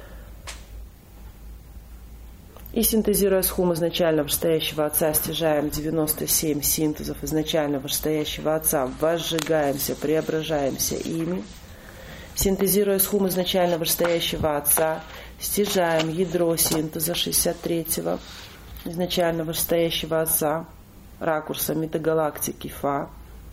И синтезируя схум изначально вышестоящего Отца, стяжаем девяносто семь синтезов изначально вышестоящего Отца, возжигаемся, преображаемся ими. Синтезируя схум изначально вышестоящего Отца, стяжаем ядро синтеза шестьдесят третьего изначально вышестоящего Отца, ракурса метагалактики Фа,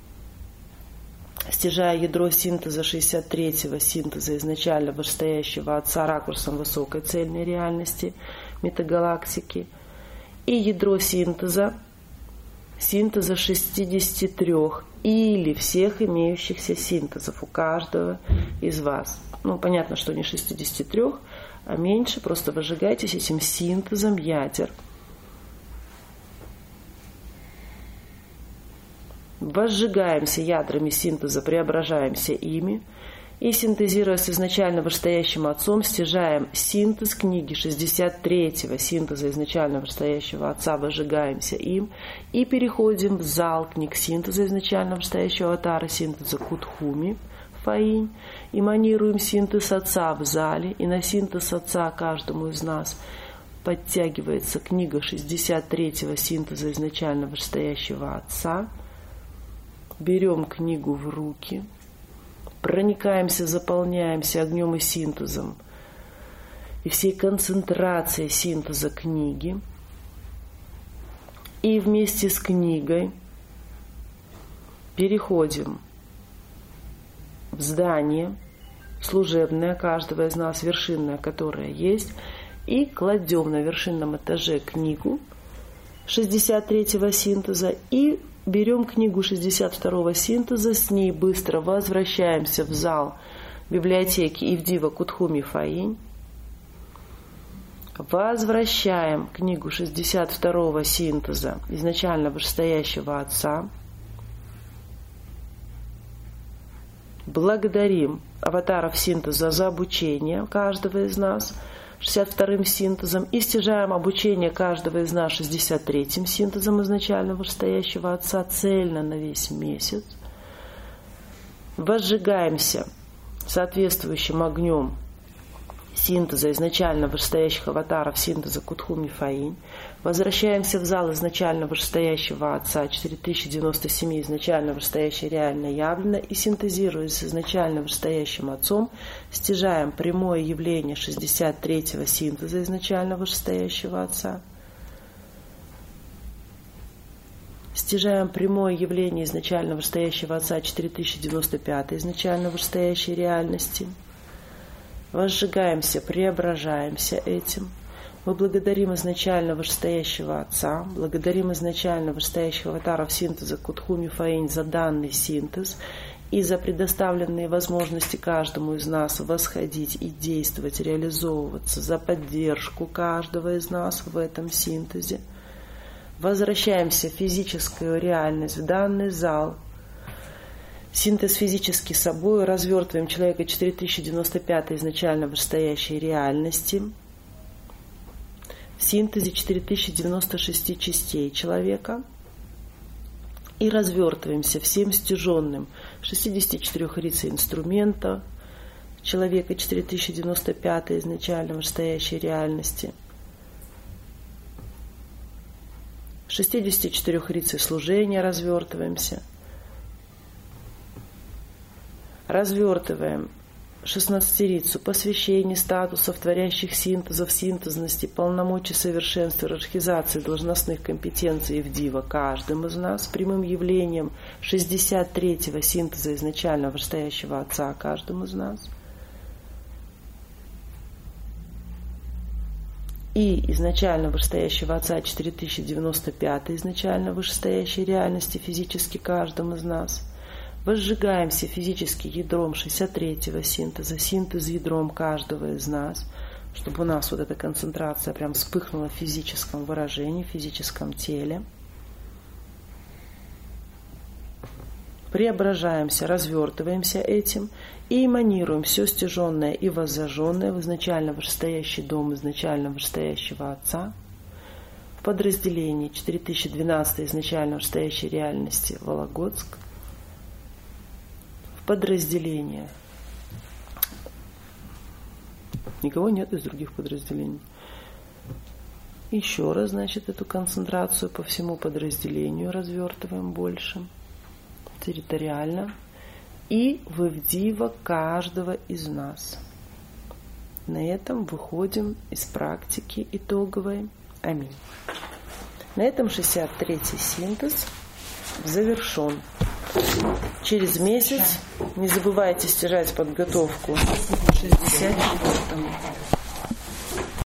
стяжая ядро синтеза шестьдесят третьего синтеза изначально вышестоящего Отца, ракурсом высокой цельной реальности метагалактики, и ядро синтеза, синтеза шестидесяти трёх или всех имеющихся синтезов у каждого из вас. Ну, понятно, что не шестидесяти трёх, а меньше, просто возжигайтесь этим синтезом ядер. Возжигаемся ядрами синтеза, преображаемся ими. И синтезируя с изначально вышестоящим Отцом, стяжаем синтез книги шестьдесят третьего синтеза изначально вышестоящего Отца, возжигаемся им. И переходим в зал книг синтеза изначально вышестоящего Аватара, синтеза Кутхуми, Фаинь, эманируем синтез Отца в зале, и на синтез Отца каждому из нас подтягивается книга шестьдесят третьего синтеза изначально вышестоящего Отца. Берем книгу в руки, проникаемся, заполняемся огнем и синтезом, и всей концентрацией синтеза книги. И вместе с книгой переходим в здание служебное каждого из нас, вершинное, которое есть, и кладем на вершинном этаже книгу шестьдесят третьего синтеза и берем книгу шестьдесят второго синтеза, с ней быстро возвращаемся в зал библиотеки Ивдива Кутхуми Фаинь. Возвращаем книгу шестьдесят второго синтеза изначально вышестоящего Отца. Благодарим аватаров синтеза за обучение каждого из нас шестьдесят вторым синтезом и стяжаем обучение каждого из нас шестьдесят третьим синтезом изначально вышестоящего Отца цельно на весь месяц. Возжигаемся соответствующим огнем синтеза изначально вышестоящих аватаров синтеза Кутхуми Фаинь. Возвращаемся в зал изначально вышестоящего Отца четыре тысячи девяносто семь изначально вышестоящее реально явлено и синтезируясь с изначально вышестоящим Отцом, стяжаем прямое явление шестьдесят третьего синтеза изначально вышестоящего Отца. Стяжаем прямое явление изначально вышестоящего Отца четыре тысячи девяносто пять изначально вышестоящей реальности. Возжигаемся, преображаемся этим. Мы благодарим изначально вышестоящего Отца, благодарим изначально вышестоящих аватаров синтеза Кутхуми Фаинь за данный синтез и за предоставленные возможности каждому из нас восходить и действовать, реализовываться, за поддержку каждого из нас в этом синтезе. Возвращаемся в физическую реальность, в данный зал. Синтез физически собой, развертываем человека четыре тысячи девяносто пять изначально вышестоящей реальности. В синтезе четыре тысячи девяносто шесть частей человека. И развертываемся всем стяженным шестьдесят четыре рицей инструмента человека четыре тысячи девяносто пять изначально вышестоящей реальности. шестьдесят четыре рицей служения развертываемся. Развертываем шестнадцатирицу посвящений, статусов, творящих синтезов, синтезности, полномочий совершенства, иерархизации должностных компетенций Ивдива каждым из нас, прямым явлением шестьдесят третьего синтеза изначально вышестоящего Отца каждым из нас. И изначально вышестоящего Отца четыре тысячи девяносто пять изначально вышестоящей реальности физически каждым из нас. Возжигаемся физически ядром шестьдесят третьего синтеза, синтез ядром каждого из нас, чтобы у нас вот эта концентрация прям вспыхнула в физическом выражении, в физическом теле. Преображаемся, развертываемся этим и эманируем все стяженное и воззаженное в изначально вышестоящий дом изначально вышестоящего Отца, в подразделении четыре тысячи двенадцать изначально вышестоящей реальности Вологодск, подразделения. Никого нет из других подразделений. Еще раз, значит, эту концентрацию по всему подразделению развертываем больше, территориально, и в Ивдива каждого из нас. На этом выходим из практики итоговой. Аминь. На этом шестьдесят третий синтез завершен. Через месяц не забывайте стяжать подготовку к шестьдесят четвёртому.